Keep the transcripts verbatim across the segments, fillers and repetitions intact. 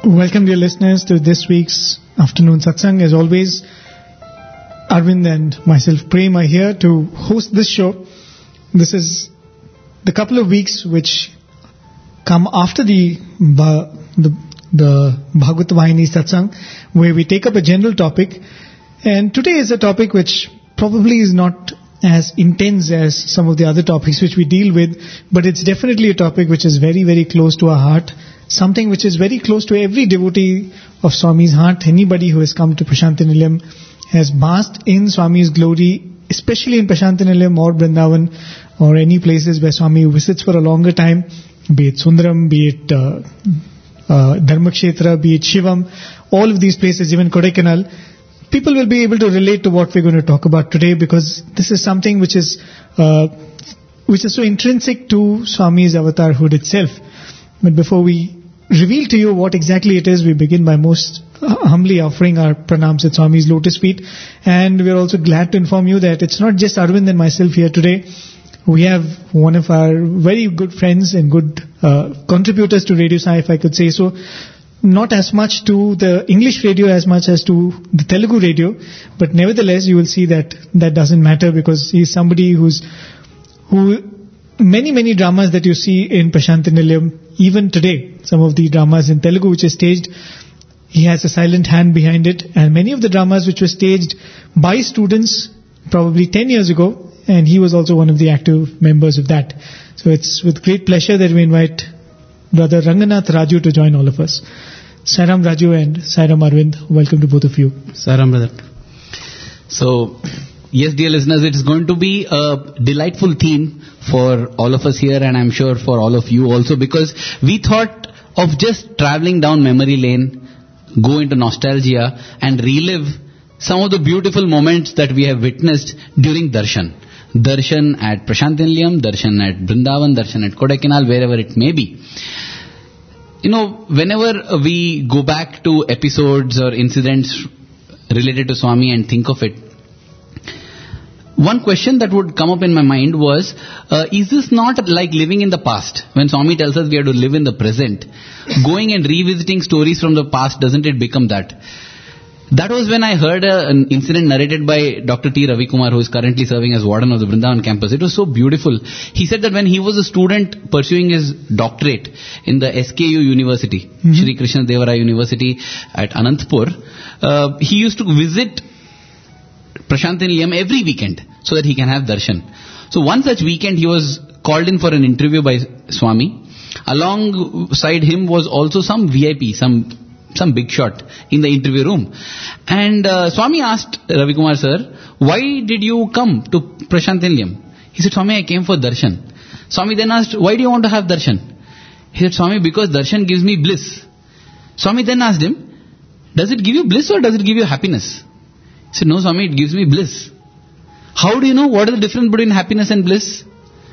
Welcome, dear listeners, to this week's afternoon satsang. As always, Arvind and myself, Prem, are here to host this show. This is the couple of weeks which come after the the, the Bhagavad Vahini satsang, where we take up a general topic. And today is a topic which probably is not as intense as some of the other topics which we deal with, but it's definitely a topic which is very, very close to our heart. Something which is very close to every devotee of Swami's heart. Anybody who has come to Prashanthi Nilayam has basked in Swami's glory, especially in Prashanthi Nilayam or Vrindavan or any places where Swami visits for a longer time, be it Sundaram, be it uh, uh, Dharmakshetra, be it Shivam, all of these places, even Kodaikanal. People will be able to relate to what we're going to talk about today, because this is something which is uh, which is so intrinsic to Swami's avatarhood itself. But before we reveal to you what exactly it is, we begin by most humbly offering our pranams at Swami's lotus feet. And we are also glad to inform you that it's not just Arvind and myself here today. We have one of our very good friends and good uh, contributors to Radio Sai, if I could say so. Not as much to the English radio as much as to the Telugu radio. But nevertheless, you will see that that doesn't matter, because he is somebody who's who many, many dramas that you see in Prashanthi Nilayam, even today, some of the dramas in Telugu which is staged, he has a silent hand behind it. And many of the dramas which were staged by students probably ten years ago, and he was also one of the active members of that. So it's with great pleasure that we invite Brother Ranganath Raju to join all of us. Sairam Raju and Sairam Arvind, welcome to both of you. Sairam, brother. So, yes, dear listeners, it is going to be a delightful theme for all of us here, and I'm sure for all of you also, because we thought of just traveling down memory lane, go into nostalgia and relive some of the beautiful moments that we have witnessed during darshan. Darshan at Prashanthi Nilayam, darshan at Vrindavan, darshan at Kodaikanal, wherever it may be. You know, whenever we go back to episodes or incidents related to Swami and think of it, one question that would come up in my mind was, uh, is this not like living in the past? When Swami tells us we have to live in the present, going and revisiting stories from the past, doesn't it become that? That was when I heard a, an incident narrated by Doctor T. Ravi Kumar, who is currently serving as warden of the Vrindavan campus. It was so beautiful. He said that when he was a student pursuing his doctorate in the S K U University, mm-hmm. Shri Krishna Deva Raya University at Anantapur, uh, he used to visit Prashanthi Nilayam every weekend so that he can have darshan. So one such weekend he was called in for an interview by Swami. Alongside him was also some V I P, some some big shot in the interview room. And uh, Swami asked Ravi Kumar sir, why did you come to Prashanthi Nilayam? He said, Swami, I came for darshan. Swami then asked, why do you want to have darshan? He said, Swami, because darshan gives me bliss. Swami then asked him, does it give you bliss or does it give you happiness? He said, no, Swami, it gives me bliss. How do you know what is the difference between happiness and bliss?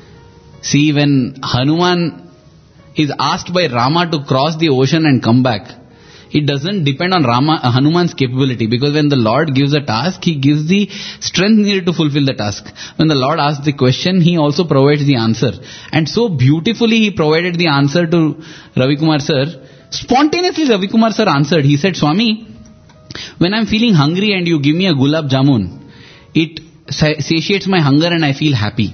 See, when Hanuman is asked by Rama to cross the ocean and come back, it doesn't depend on Rama, uh, Hanuman's capability, because when the Lord gives a task, He gives the strength needed to fulfill the task. When the Lord asks the question, He also provides the answer. And so beautifully He provided the answer to Ravi Kumar sir. Spontaneously Ravi Kumar sir answered. He said, Swami, when I'm feeling hungry and you give me a gulab jamun, it satiates my hunger and I feel happy.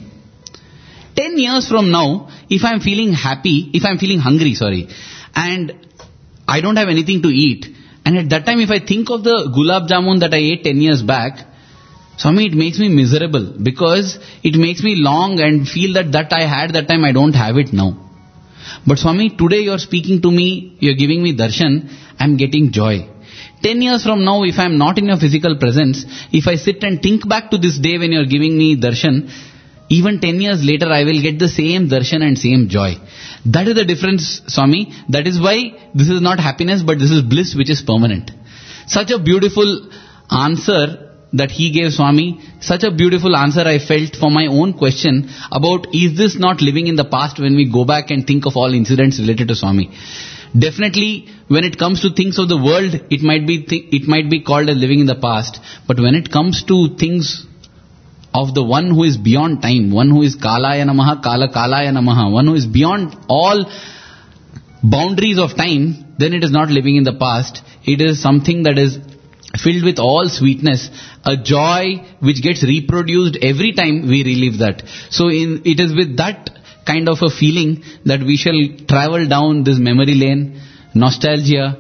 Ten years from now, if I'm feeling happy, if I'm feeling hungry, sorry, and I don't have anything to eat, and at that time if I think of the gulab jamun that I ate ten years back, Swami, it makes me miserable, because it makes me long and feel that that I had that time, I don't have it now. But Swami, today you're speaking to me, you're giving me darshan, I'm getting joy. Ten years from now, if I'm not in your physical presence, if I sit and think back to this day when you're giving me darshan, even ten years later I will get the same darshan and same joy. That is the difference, Swami. That is why this is not happiness, but this is bliss which is permanent. Such a beautiful answer that he gave, Swami. Such a beautiful answer I felt for my own question about, is this not living in the past when we go back and think of all incidents related to Swami? Definitely, when it comes to things of the world, it might be th- it might be called as living in the past. But when it comes to things of the one who is beyond time, one who is Kalaya Namaha, Kala Kalaya Namaha, one who is beyond all boundaries of time, then it is not living in the past. It is something that is filled with all sweetness, a joy which gets reproduced every time we relive that. So in, it is with that kind of a feeling that we shall travel down this memory lane, nostalgia,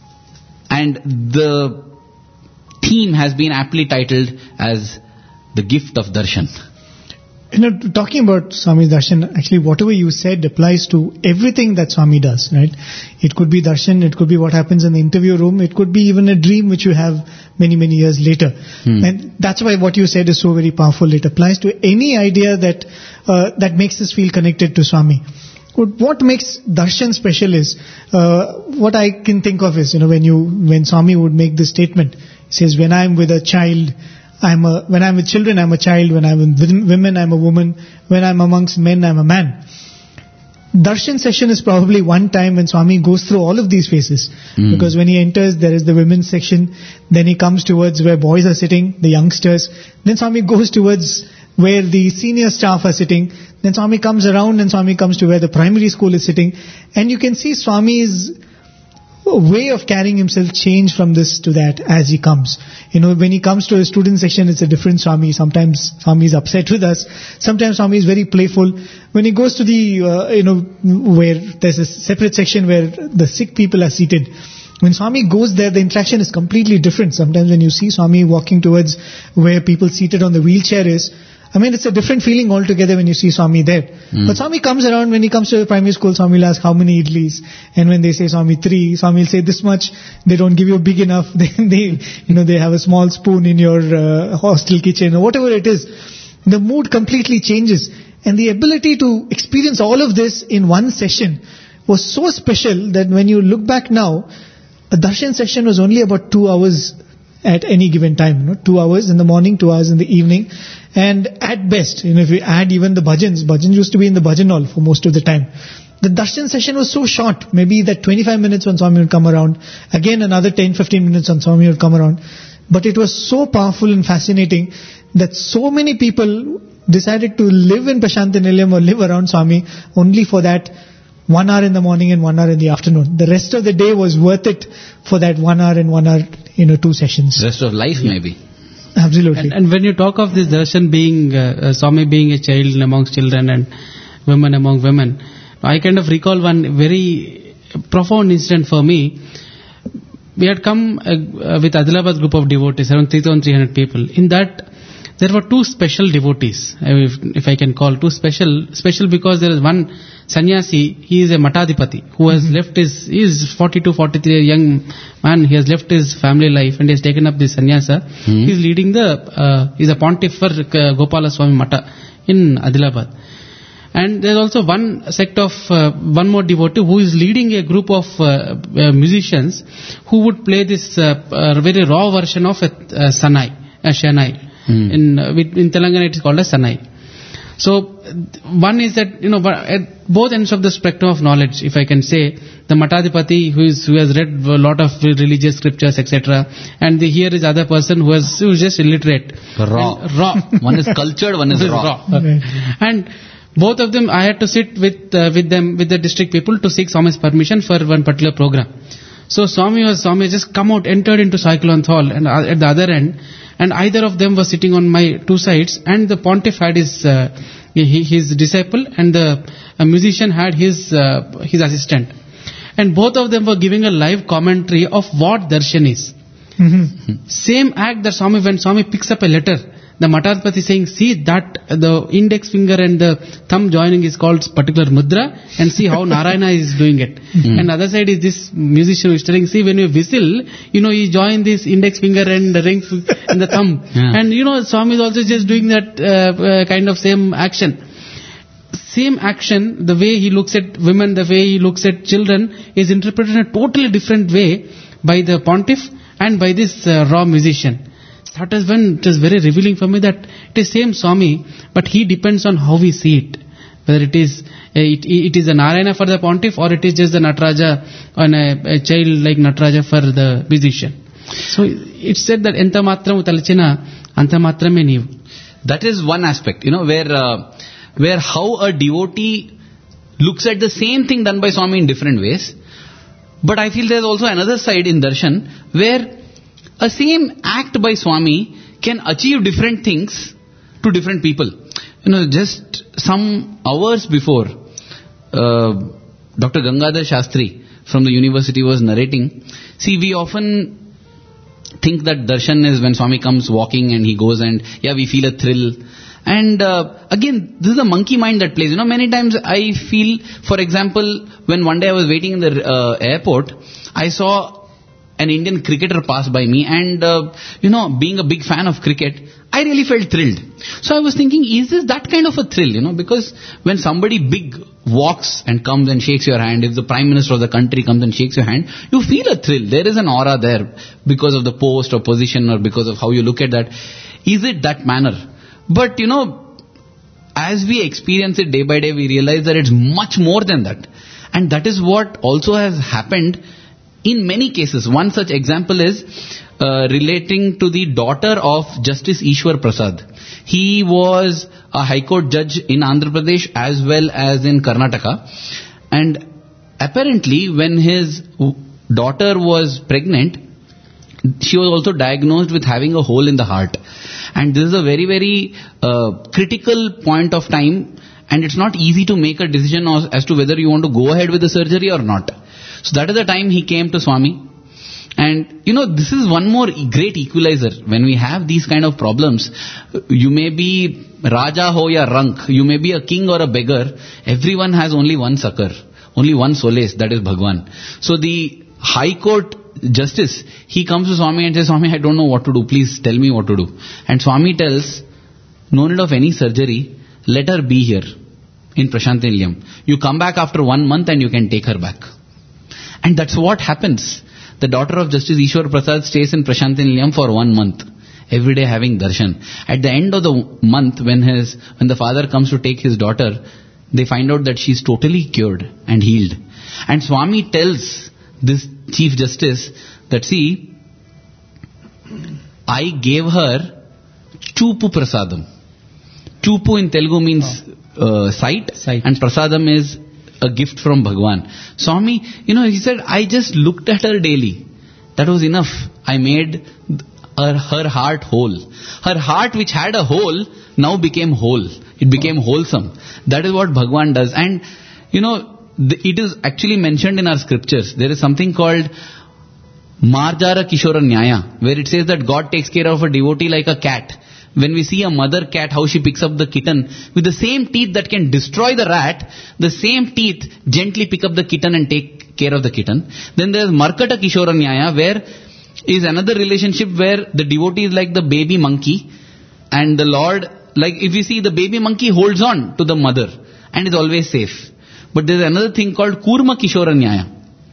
and the theme has been aptly titled as the gift of darshan. You know, talking about Swami's darshan, actually whatever you said applies to everything that Swami does, right? It could be darshan, it could be what happens in the interview room, it could be even a dream which you have many, many years later. Hmm. And that's why what you said is so very powerful. It applies to any idea that uh, that makes us feel connected to Swami. What makes darshan special is, uh, what I can think of is, you know, when you, when Swami would make this statement, he says, when I'm with a child, I'm a, when I'm with children, I'm a child. When I'm with women, I'm a woman. When I'm amongst men, I'm a man. Darshan session is probably one time when Swami goes through all of these phases. Mm. Because when he enters, there is the women's section. Then he comes towards where boys are sitting, the youngsters. Then Swami goes towards where the senior staff are sitting. Then Swami comes around and Swami comes to where the primary school is sitting. And you can see Swami's way of carrying himself change from this to that as he comes. You know, when he comes to a student section, it's a different Swami. Sometimes Swami is upset with us. Sometimes Swami is very playful. When he goes to the, uh, you know, where there's a separate section where the sick people are seated. When Swami goes there, the interaction is completely different. Sometimes when you see Swami walking towards where people seated on the wheelchair is, I mean, it's a different feeling altogether when you see Swami there. Mm. But Swami comes around, when he comes to the primary school, Swami will ask how many idlis. And when they say Swami three, Swami will say this much. They don't give you big enough. They, they you know, they have a small spoon in your uh, hostel kitchen or whatever it is. The mood completely changes. And the ability to experience all of this in one session was so special that when you look back now, a darshan session was only about two hours at any given time. You know, two hours in the morning, two hours in the evening. And at best, you know, if we add even the bhajans, bhajans used to be in the bhajan hall for most of the time. The darshan session was so short, maybe that twenty-five minutes when Swami would come around, again another ten to fifteen minutes when Swami would come around. But it was so powerful and fascinating that so many people decided to live in Prashanta Nilayam or live around Swami only for that one hour in the morning and one hour in the afternoon. The rest of the day was worth it for that one hour and one hour, you know, two sessions. The rest of life yeah. maybe. Absolutely. And, and when you talk of this darshan being, uh, uh, Swami being a child amongst children and women among women, I kind of recall one very profound incident for me. We had come uh, uh, with Adilabad group of devotees, around three thousand three hundred people. In that, there were two special devotees, if, if I can call two special, special because there is one sannyasi, he is a matadipati, who has mm-hmm. left his, he is forty-two, forty-three, a young man, he has left his family life and he has taken up this sannyasa. Mm-hmm. He is leading the, uh, he is a pontiff for uh, Gopala Swami Mata in Adilabad. And there is also one sect of, uh, one more devotee who is leading a group of uh, uh, musicians who would play this uh, uh, very raw version of a uh, sanai, a shanai. Hmm. In uh, in Telangana it is called as Sanai. So one is that, you know, at both ends of the spectrum of knowledge, if I can say, the Matadipati who is who has read a lot of religious scriptures, et cetera, and the, here is other person who has who is just illiterate. Raw. And, raw. One is cultured, one is raw. raw. Okay. And both of them, I had to sit with uh, with them with the district people to seek Swami's permission for one particular program. So Swami was Swami just come out, entered into Cyclone Hall, and uh, at the other end. And either of them was sitting on my two sides, and the pontiff had his uh, his disciple, and the a musician had his uh, his assistant, and both of them were giving a live commentary of what darshan is. Mm-hmm. Same act that Swami, when Swami picks up a letter, the Matadipati saying, see that the index finger and the thumb joining is called particular mudra, and see how Narayana is doing it. Mm-hmm. And the other side is this musician who is telling, see when you whistle, you know, you join this index finger and the ring and the thumb. Yeah. And you know, Swami is also just doing that uh, uh, kind of same action. Same action, the way he looks at women, the way he looks at children is interpreted in a totally different way by the pontiff and by this uh, raw musician. That is when it is very revealing for me that it is same Swami, but he depends on how we see it. Whether it is uh, it, it is a Narayana for the pontiff, or it is just the Nataraja and a, a child like Nataraja for the musician. So it said that enta matramu talachina anta matrame neevu. That is one aspect, you know, where uh, where how a devotee looks at the same thing done by Swami in different ways. But I feel there's also another side in darshan where a same act by Swami can achieve different things to different people. You know, just some hours before, uh, Doctor Gangadhar Shastri from the university was narrating. See, we often think that darshan is when Swami comes walking and he goes and, yeah, we feel a thrill. And uh, again, this is the monkey mind that plays. You know, many times I feel, for example, when one day I was waiting in the uh, airport, I saw an Indian cricketer pass by me, and uh, you know, being a big fan of cricket, I really felt thrilled. So I was thinking, is this that kind of a thrill? You know, because when somebody big walks and comes and shakes your hand, if the Prime Minister of the country comes and shakes your hand, you feel a thrill. There is an aura there because of the post or position or because of how you look at that. Is it that manner? But you know, as we experience it day by day, we realize that it's much more than that. And that is what also has happened in many cases. One such example is uh, relating to the daughter of Justice Ishwar Prasad. He was a High Court judge in Andhra Pradesh as well as in Karnataka. And apparently when his daughter was pregnant, she was also diagnosed with having a hole in the heart. And this is a very, very uh, critical point of time, and it's not easy to make a decision as, as to whether you want to go ahead with the surgery or not. So that is the time he came to Swami. And you know, this is one more great equalizer. When we have these kind of problems, you may be Raja ho ya Rank, you may be a king or a beggar, everyone has only one succor, only one solace, that is Bhagwan. So the High Court Justice, he comes to Swami and says, Swami, I don't know what to do, please tell me what to do. And Swami tells, no need of any surgery, let her be here in Prasanthi Nilayam. You come back after one month and you can take her back. And that's what happens. The daughter of Justice Ishwar Prasad stays in Prasanthi Nilayam for one month, every day having darshan. At the end of the month, when his when the father comes to take his daughter, they find out that she's totally cured and healed. And Swami tells this Chief Justice that, see, I gave her Chupu Prasadam. Chupu in Telugu means uh, sight, sight, and Prasadam is a gift from Bhagwan. Swami, you know, he said, I just looked at her daily. That was enough. I made her, her heart whole. Her heart, which had a hole, now became whole. It became wholesome. That is what Bhagwan does. And, you know, it is actually mentioned in our scriptures. There is something called Marjara Kishora Nyaya, where it says that God takes care of a devotee like a cat. When we see a mother cat, how she picks up the kitten, with the same teeth that can destroy the rat, the same teeth gently pick up the kitten and take care of the kitten. Then there is Markata Kishora Nyaya, where is another relationship where the devotee is like the baby monkey, and the Lord, like if you see, the baby monkey holds on to the mother and is always safe. But there is another thing called Kurma Kishora Nyaya.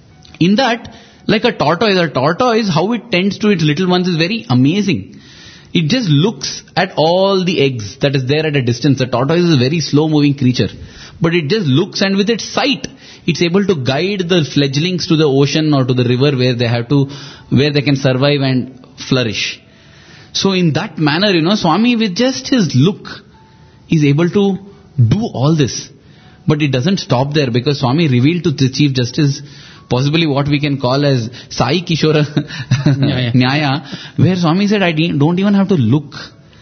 In that, like a tortoise, a tortoise, how it tends to its little ones is very amazing. It just looks at all the eggs that is there at a distance. The tortoise is a very slow moving creature. But it just looks, and with its sight, it's able to guide the fledglings to the ocean or to the river where they have to, where they can survive and flourish. So in that manner, you know, Swami with just his look is able to do all this. But it doesn't stop there, because Swami revealed to the Chief Justice possibly what we can call as Sai Kishora Nyaya. Nyaya, where Swami said, I don't even have to look.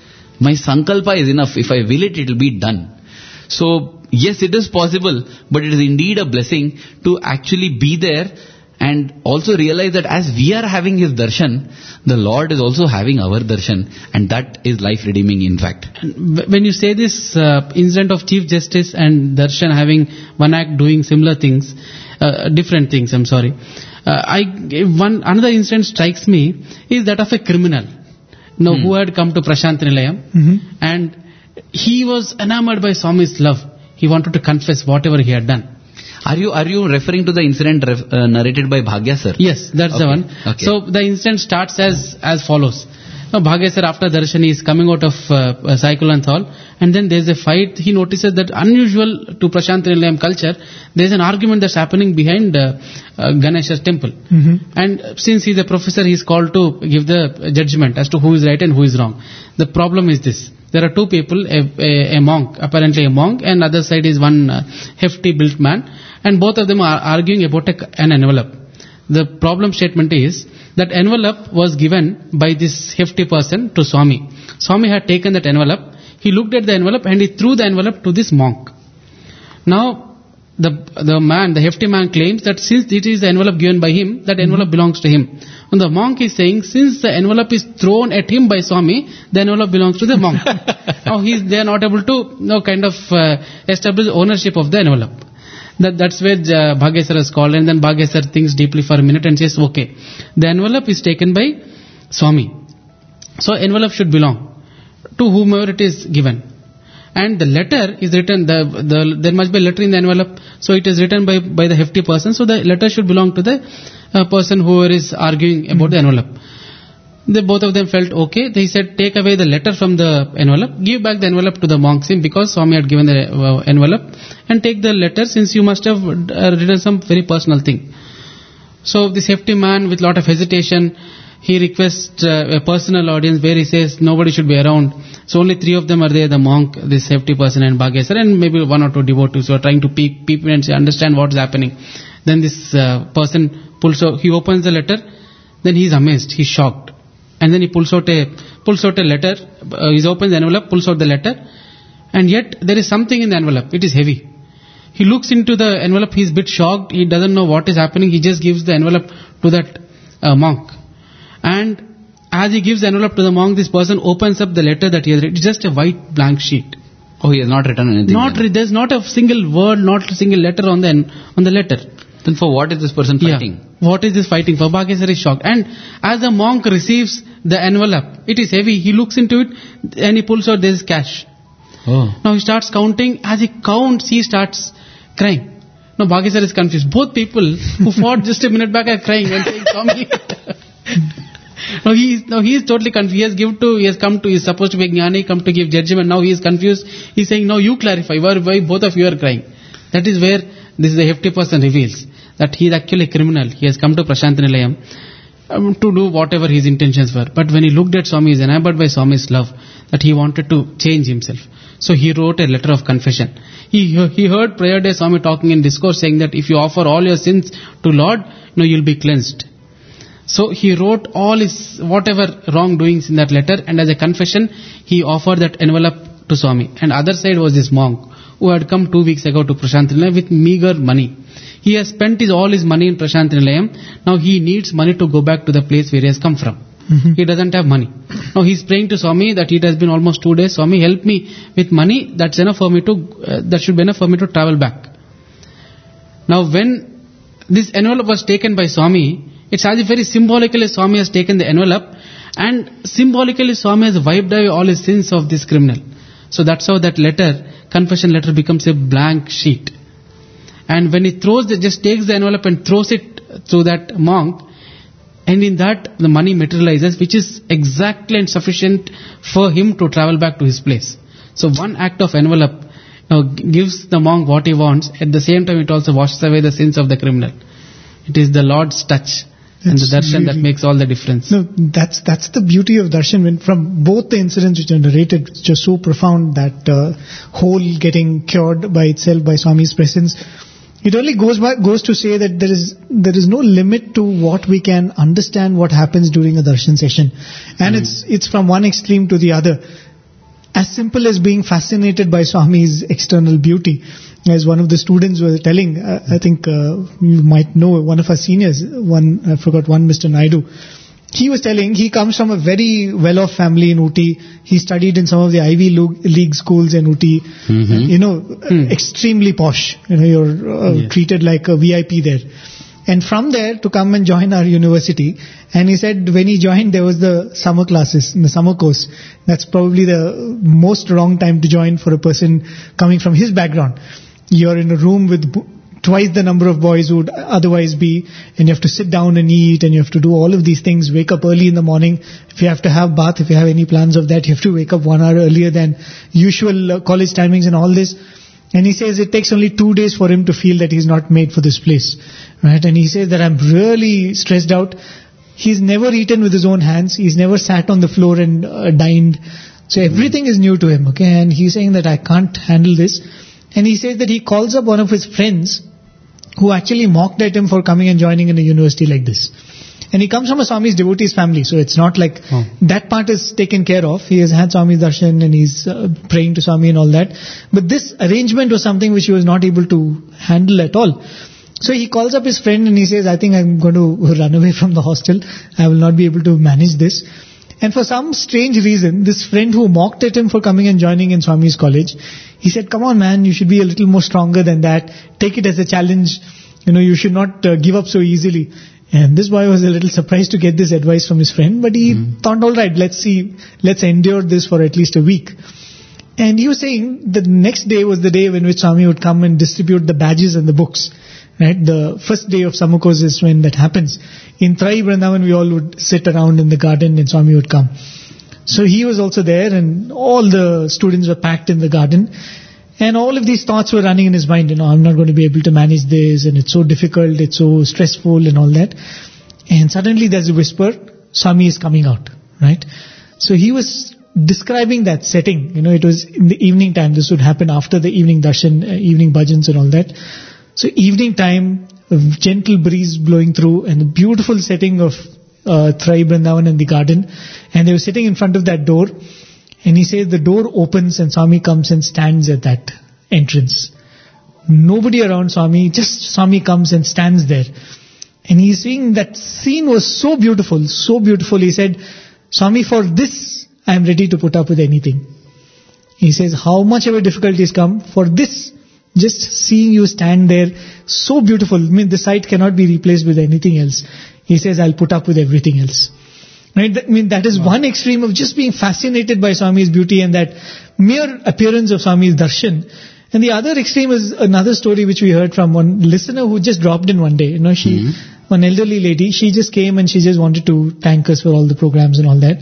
My sankalpa is enough. If I will it, it will be done. So, yes, it is possible, but it is indeed a blessing to actually be there and also realize that as we are having His darshan, the Lord is also having our darshan, and that is life redeeming in fact. When you say this uh, incident of Chief Justice and darshan having one act doing similar things, uh, different things, I'm sorry. Uh, I one another incident strikes me is that of a criminal, you know, hmm. who had come to Prasanthi Nilayam, mm-hmm. and he was enamored by Swami's love. He wanted to confess whatever he had done. Are you are you referring to the incident ref, uh, narrated by Bhagya sir? Yes, that's okay. the one. Okay. So the incident starts as as follows. Now Bhagya sir, after darshan, is coming out of uh, Cyclone Hall, and then there's a fight. He notices that unusual to Prasanthi Nilayam culture, there's an argument that's happening behind uh, uh, Ganesha's temple. Mm-hmm. And since he's a professor, he's called to give the judgment as to who is right and who is wrong. The problem is this. There are two people, a, a, a monk, apparently a monk, and other side is one uh, hefty built man, and both of them are arguing about a, an envelope. The problem statement is that envelope was given by this hefty person to Swami. Swami had taken that envelope, he looked at the envelope and he threw the envelope to this monk. Now, the the man, the hefty man claims that since it is the envelope given by him, that envelope belongs to him. And the monk is saying, since the envelope is thrown at him by Swami, the envelope belongs to the monk. Now he's, they are not able to, you know, kind of uh, establish ownership of the envelope. That that's where uh, Bhagesar is called, and then Bhagesar thinks deeply for a minute and says, okay, the envelope is taken by Swami. So envelope should belong to whomever it is given. And the letter is written, the, the, there must be a letter in the envelope, so it is written by, by the hefty person, so the letter should belong to the uh, person who is arguing about the envelope. They, both of them felt okay. They said, take away the letter from the envelope, give back the envelope to the monk, because Swami had given the uh, envelope, and take the letter since you must have uh, written some very personal thing. So this hefty man, with lot of hesitation, he requests uh, a personal audience where he says nobody should be around. So only three of them are there, the monk, this hefty person and Bhagesar, and maybe one or two devotees who are trying to peek, peep and say, understand what's happening. Then this uh, person pulls out, he opens the letter, then he is amazed, he is shocked. And then he pulls out a, pulls out a letter, uh, he opens the envelope, pulls out the letter, and yet there is something in the envelope, it is heavy. He looks into the envelope, he is a bit shocked, he doesn't know what is happening, he just gives the envelope to that uh, monk. And as he gives the envelope to the monk, this person opens up the letter that he has written. It's just a white blank sheet. Oh, he has not written anything. Not re- there's not a single word, not a single letter on the on the letter. Then for what is this person fighting? Yeah. What is this fighting for? Bhagesar is shocked. And as the monk receives the envelope, it is heavy. He looks into it and he pulls out, there is cash. Oh. Now he starts counting. As he counts, he starts crying. Now Bhagesar is confused. Both people who fought just a minute back are crying and saying, Swami. Now he is, now he is totally confused. He has give to, he has come to, he is supposed to be Jnani, come to give judgment. Now he is confused. He is saying, now you clarify why, why both of you are crying. That is where this is the hefty person reveals that he is actually a criminal. He has come to Prasanthi Nilayam um, to do whatever his intentions were. But when he looked at Swami, he is enamored by Swami's love, that he wanted to change himself. So he wrote a letter of confession. He he heard prayer day Swami talking in discourse saying that if you offer all your sins to Lord, you know, you'll be cleansed. So he wrote all his whatever wrongdoings in that letter, and as a confession, he offered that envelope to Swami. And other side was this monk who had come two weeks ago to Prasanthi Nilayam with meager money. He has spent his, all his money in Prasanthi Nilayam. Now he needs money to go back to the place where he has come from. Mm-hmm. He doesn't have money. Now he is praying to Swami that it has been almost two days. Swami, help me with money. That's enough for me to. Uh, that should be enough for me to travel back. Now when this envelope was taken by Swami, it's as if very symbolically Swami has taken the envelope, and symbolically Swami has wiped away all his sins of this criminal. So that's how that letter, confession letter, becomes a blank sheet. And when he throws, the, just takes the envelope and throws it to that monk, and in that the money materializes, which is exactly and sufficient for him to travel back to his place. So one act of envelope you know, gives the monk what he wants. At the same time, it also washes away the sins of the criminal. It is the Lord's touch. That's and the darshan really, that makes all the difference. No, that's that's the beauty of darshan. When from both the incidents which are narrated, which are so profound, that uh, whole getting cured by itself by Swami's presence, it only goes by, goes to say that there is there is no limit to what we can understand what happens during a darshan session, and mm. it's it's from one extreme to the other. As simple as being fascinated by Swami's external beauty. As one of the students was telling, uh, I think uh, you might know one of our seniors, one, I forgot one, Mister Naidu. He was telling, he comes from a very well-off family in Ooty. He studied in some of the Ivy League schools in Ooty. Mm-hmm. You know, mm. extremely posh. You know, you're uh, yeah. treated like a V I P there. And from there to come and join our university. And he said when he joined, there was the summer classes, the summer course. That's probably the most wrong time to join for a person coming from his background. You're in a room with twice the number of boys who would otherwise be, and you have to sit down and eat, and you have to do all of these things, wake up early in the morning. If you have to have bath, if you have any plans of that, you have to wake up one hour earlier than usual uh, college timings and all this. And he says it takes only two days for him to feel that he's not made for this place. Right? And he says that I'm really stressed out. He's never eaten with his own hands. He's never sat on the floor and uh, dined. So everything is new to him, okay, and he's saying that I can't handle this. And he says that he calls up one of his friends who actually mocked at him for coming and joining in a university like this. And he comes from a Swami's devotees family, so it's not like Oh. that part is taken care of. He has had Swami darshan and he's uh, praying to Swami and all that. But this arrangement was something which he was not able to handle at all. So he calls up his friend and he says, I think I'm going to run away from the hostel. I will not be able to manage this. And for some strange reason, this friend who mocked at him for coming and joining in Swami's college, he said, come on man, you should be a little more stronger than that. Take it as a challenge. You know, you should not uh, give up so easily. And this boy was a little surprised to get this advice from his friend, but he mm. thought, all right, let's see, let's endure this for at least a week. And he was saying the next day was the day when which Swami would come and distribute the badges and the books. Right, the first day of Samukos is when that happens. In Trai Vrindavan, we all would sit around in the garden and Swami would come. So he was also there, and all the students were packed in the garden. And all of these thoughts were running in his mind, you know, I'm not going to be able to manage this, and it's so difficult, it's so stressful and all that. And suddenly there's a whisper, Swami is coming out, right? So he was describing that setting, you know, it was in the evening time, this would happen after the evening darshan, uh, evening bhajans and all that. So evening time, a gentle breeze blowing through and the beautiful setting of uh, Trai Vrindavan in the garden. And they were sitting in front of that door. And he says the door opens and Swami comes and stands at that entrance. Nobody around Swami, just Swami comes and stands there. And he's seeing that scene was so beautiful, so beautiful. He said, Swami, for this, I am ready to put up with anything. He says, how much ever difficulties come, for this, just seeing you stand there, so beautiful. I mean, the sight cannot be replaced with anything else. He says, I'll put up with everything else. Right? I mean, that is wow. one extreme of just being fascinated by Swami's beauty and that mere appearance of Swami's darshan. And the other extreme is another story which we heard from one listener who just dropped in one day. You know, she, mm-hmm. one elderly lady, she just came and she just wanted to thank us for all the programs and all that.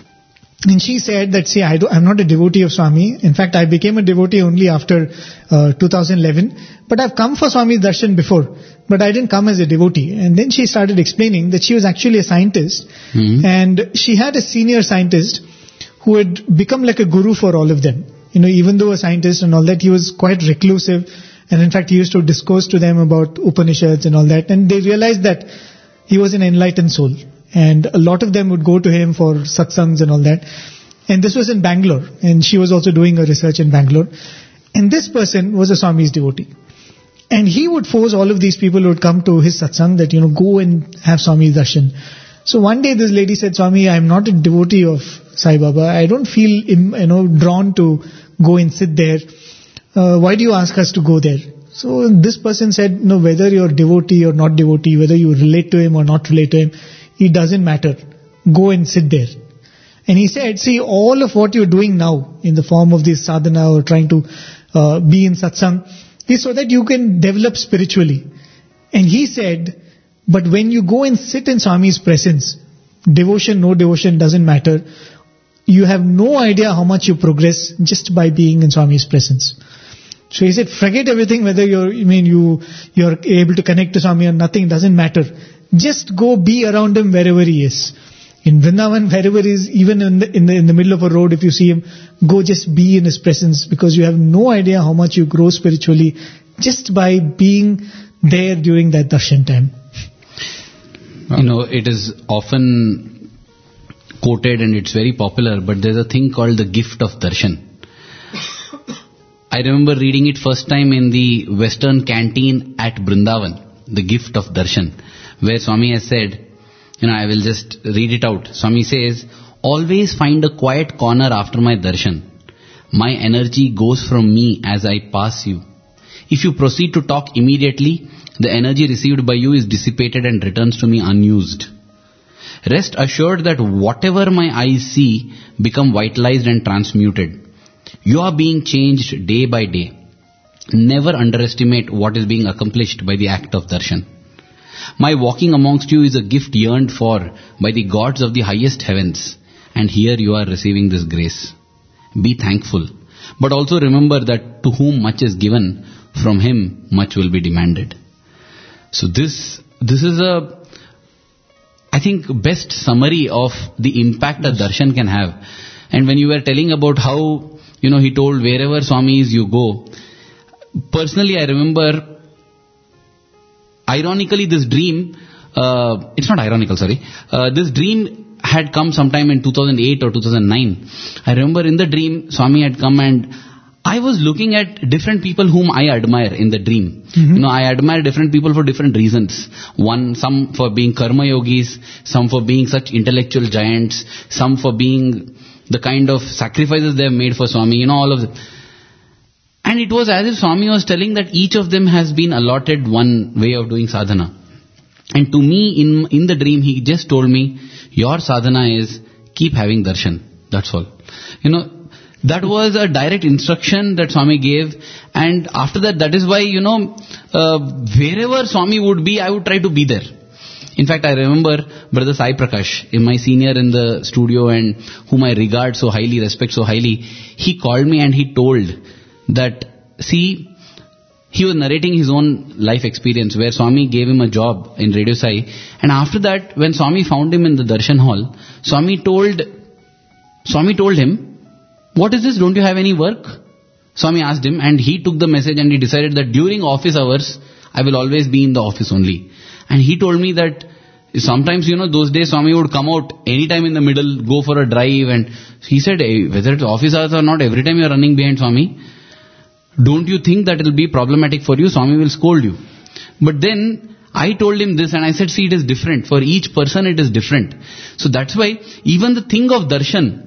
And she said that, see, I do, I'm not a devotee of Swami. In fact, I became a devotee only after uh, two thousand eleven. But I've come for Swami's darshan before. But I didn't come as a devotee. And then she started explaining that she was actually a scientist. Mm-hmm. And she had a senior scientist who had become like a guru for all of them. You know, even though a scientist and all that, he was quite reclusive. And in fact, he used to discourse to them about Upanishads and all that. And they realized that he was an enlightened soul. And a lot of them would go to him for satsangs and all that. And this was in Bangalore. And she was also doing a research in Bangalore. And this person was a Swami's devotee. And he would force all of these people who would come to his satsang that, you know, go and have Swami's darshan. So one day this lady said, Swami, I am not a devotee of Sai Baba. I don't feel, you know, drawn to go and sit there. Uh, why do you ask us to go there? So this person said, no, whether you're devotee or not devotee, whether you relate to him or not relate to him, it doesn't matter. Go and sit there. And he said, see, all of what you're doing now in the form of this sadhana or trying to uh, be in satsang is so that you can develop spiritually. And he said, but when you go and sit in Swami's presence, devotion, no devotion, doesn't matter. You have no idea how much you progress just by being in Swami's presence. So he said, forget everything, whether you're, I mean, you, you're able to connect to Swami or nothing, doesn't matter. Just go be around him wherever he is. In Vrindavan, wherever he is, even in the, in the, in the middle of a road, if you see him, go just be in his presence, because you have no idea how much you grow spiritually just by being there during that darshan time. You know, it is often quoted and it's very popular, but there's a thing called the gift of darshan. I remember reading it first time in the Western canteen at Vrindavan, the gift of darshan, where Swami has said, you know, I will just read it out. Swami says, always find a quiet corner after my darshan. My energy goes from me as I pass you. If you proceed to talk immediately, the energy received by you is dissipated and returns to me unused. Rest assured that whatever my eyes see become vitalized and transmuted. You are being changed day by day. Never underestimate what is being accomplished by the act of darshan. My walking amongst you is a gift yearned for by the gods of the highest heavens, and here you are receiving this grace. Be thankful, but also remember that to whom much is given, from him much will be demanded. So this this is a, I think, best summary of the impact a darshan can have. And when you were telling about how, you know, he told wherever Swami is, you go. Personally, I remember, ironically, this dream, uh, it's not ironical, sorry, uh, this dream had come sometime in two thousand eight or two thousand nine. I remember in the dream, Swami had come and I was looking at different people whom I admire in the dream. Mm-hmm. You know, I admire different people for different reasons. One, some for being karma yogis, some for being such intellectual giants, some for being the kind of sacrifices they have made for Swami, you know, all of them. And it was as if Swami was telling that each of them has been allotted one way of doing sadhana. And to me, in in the dream, he just told me, your sadhana is keep having darshan. That's all. You know, that was a direct instruction that Swami gave. And after that, that is why, you know, uh, wherever Swami would be, I would try to be there. In fact, I remember Brother Sai Prakash, my senior in the studio and whom I regard so highly, respect so highly, he called me and he told that, see, he was narrating his own life experience where Swami gave him a job in Radio Sai. And after that, when Swami found him in the Darshan Hall, Swami told, Swami told him, what is this? Don't you have any work? Swami asked him and he took the message and he decided that during office hours, I will always be in the office only. And he told me that sometimes, you know, those days Swami would come out anytime in the middle, go for a drive. And he said, hey, whether it's office hours or not, every time you are running behind Swami, don't you think that it will be problematic for you? Swami will scold you. But then I told him this and I said, see, it is different. For each person it is different. So that's why even the thing of darshan,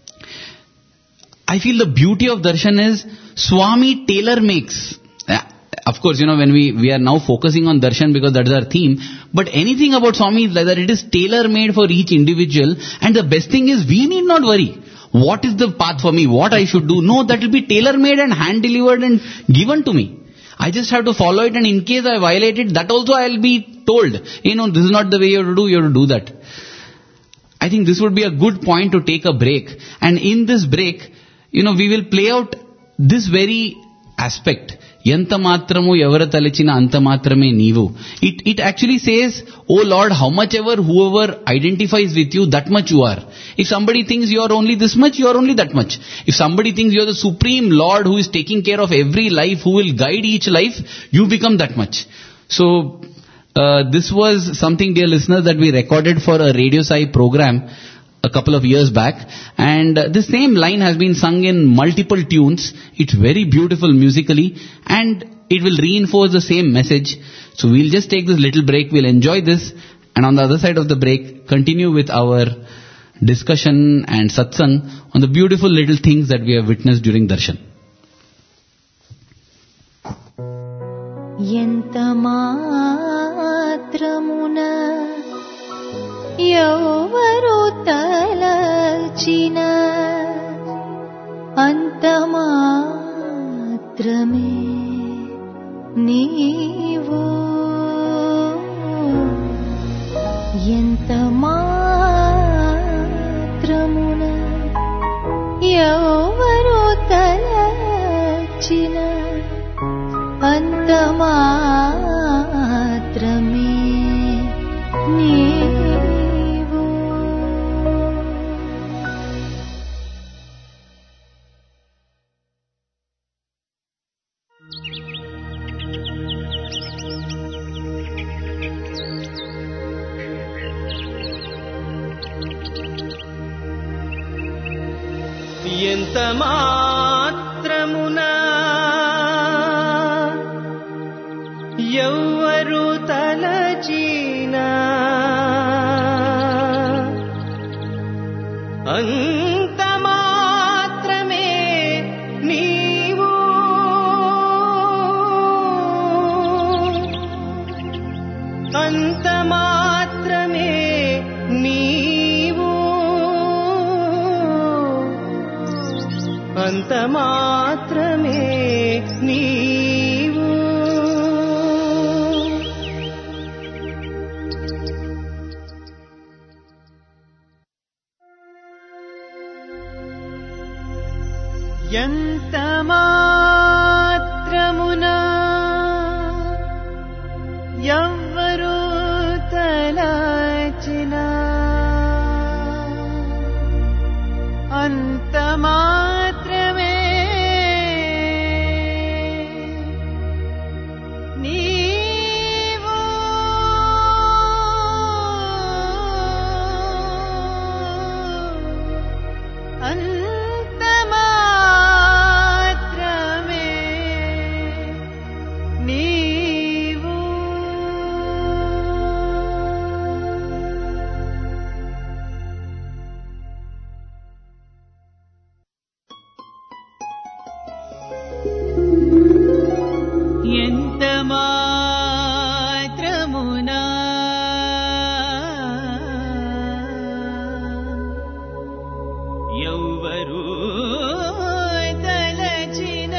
I feel the beauty of darshan is Swami tailor makes. Of course, you know, when we, we are now focusing on darshan because that is our theme. But anything about Swami is like that. It is tailor made for each individual. And the best thing is we need not worry. What is the path for me? What I should do? No, that will be tailor made and hand delivered and given to me. I just have to follow it, and in case I violate it, that also I will be told, you know, this is not the way you have to do, you have to do that. I think this would be a good point to take a break. And in this break, you know, we will play out this very aspect. Yanta matramu yavara talechina anta matrame neevu. It, it actually says, oh Lord, how much ever whoever identifies with you, that much you are. If somebody thinks you are only this much, you are only that much. If somebody thinks you are the supreme Lord who is taking care of every life, who will guide each life, you become that much. So, uh, this was something, dear listeners, that we recorded for a Radio Sai program a couple of years back, and uh, the same line has been sung in multiple tunes. It's very beautiful musically, and it will reinforce the same message. So we'll just take this little break, we'll enjoy this, and on the other side of the break, continue with our discussion and satsang on the beautiful little things that we have witnessed during darshan. Yantamatramuna Yavaru talachina antamatrame neevu Yantamatramuna Yavaru talachina antamatrame neevu. Yantamatramuna Yavaru talachina antamatrame neevu antamatrame neevu antamatrame neevu. Yantamatramuna Yavaru talachina ant ఎంత మాత్రమునా ఎవ్వరు తలచిన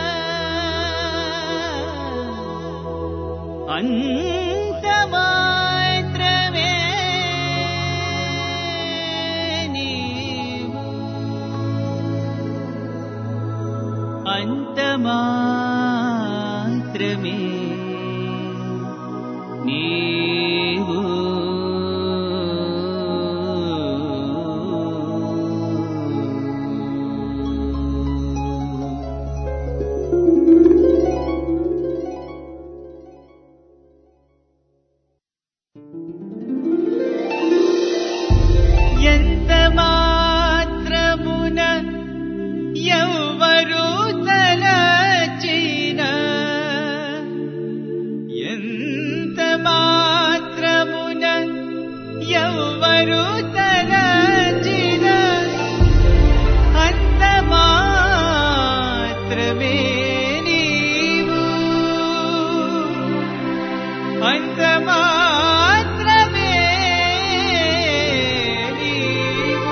అంత మాత్రమే నీవు అంత మాత్రమే నీవు ఎంత మాత్రమున ఎవ్వరు తలచిన ఎంత మాత్రమున ఎవ్వరు తలచిన అంత మాత్రమే నీవు అంత మాత్రమే నీవు.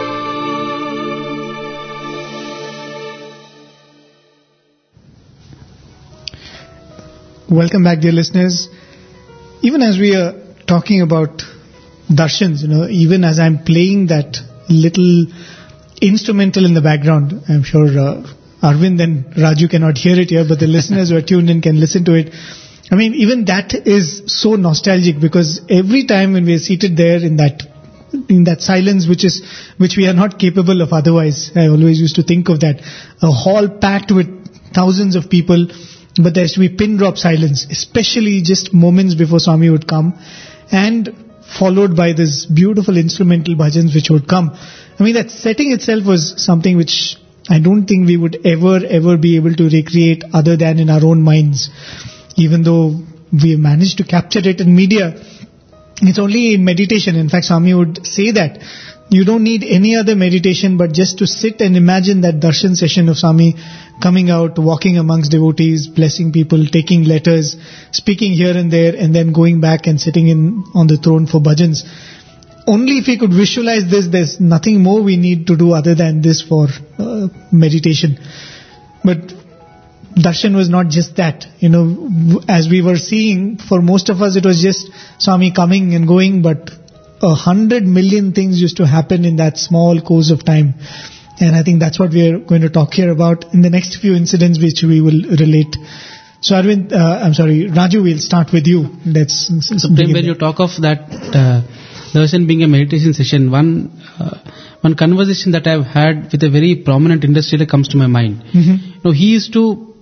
Welcome back, dear listeners. Even as we are talking about darshans, you know, even as I'm playing that little instrumental in the background, I'm sure uh, Arvind and Raju cannot hear it here, but the listeners who are tuned in can listen to it. I mean, even that is so nostalgic, because every time when we are seated there in that in that silence, which is which we are not capable of otherwise, I always used to think of that, a hall packed with thousands of people, but there used to be pin drop silence, especially just moments before Swami would come, and followed by this beautiful instrumental bhajans which would come. I mean, that setting itself was something which I don't think we would ever, ever be able to recreate other than in our own minds. Even though we managed to capture it in media, it's only in meditation. In fact, Swami would say that you don't need any other meditation but just to sit and imagine that darshan session of Swami coming out, walking amongst devotees, blessing people, taking letters, speaking here and there, and then going back and sitting in on the throne for bhajans. Only if we could visualize this, there's nothing more we need to do other than this for uh, meditation. But darshan was not just that. You know, as we were seeing, for most of us it was just Swami coming and going, but a hundred million things used to happen in that small course of time. And I think that's what we are going to talk here about in the next few incidents which we will relate. So Arvind, uh, I'm sorry, Raju, we'll start with you. Let's. So Prem, when you talk of that uh, darshan being a meditation session, one uh, one conversation that I've had with a very prominent industrialist comes to my mind. Mm-hmm. You know, he used to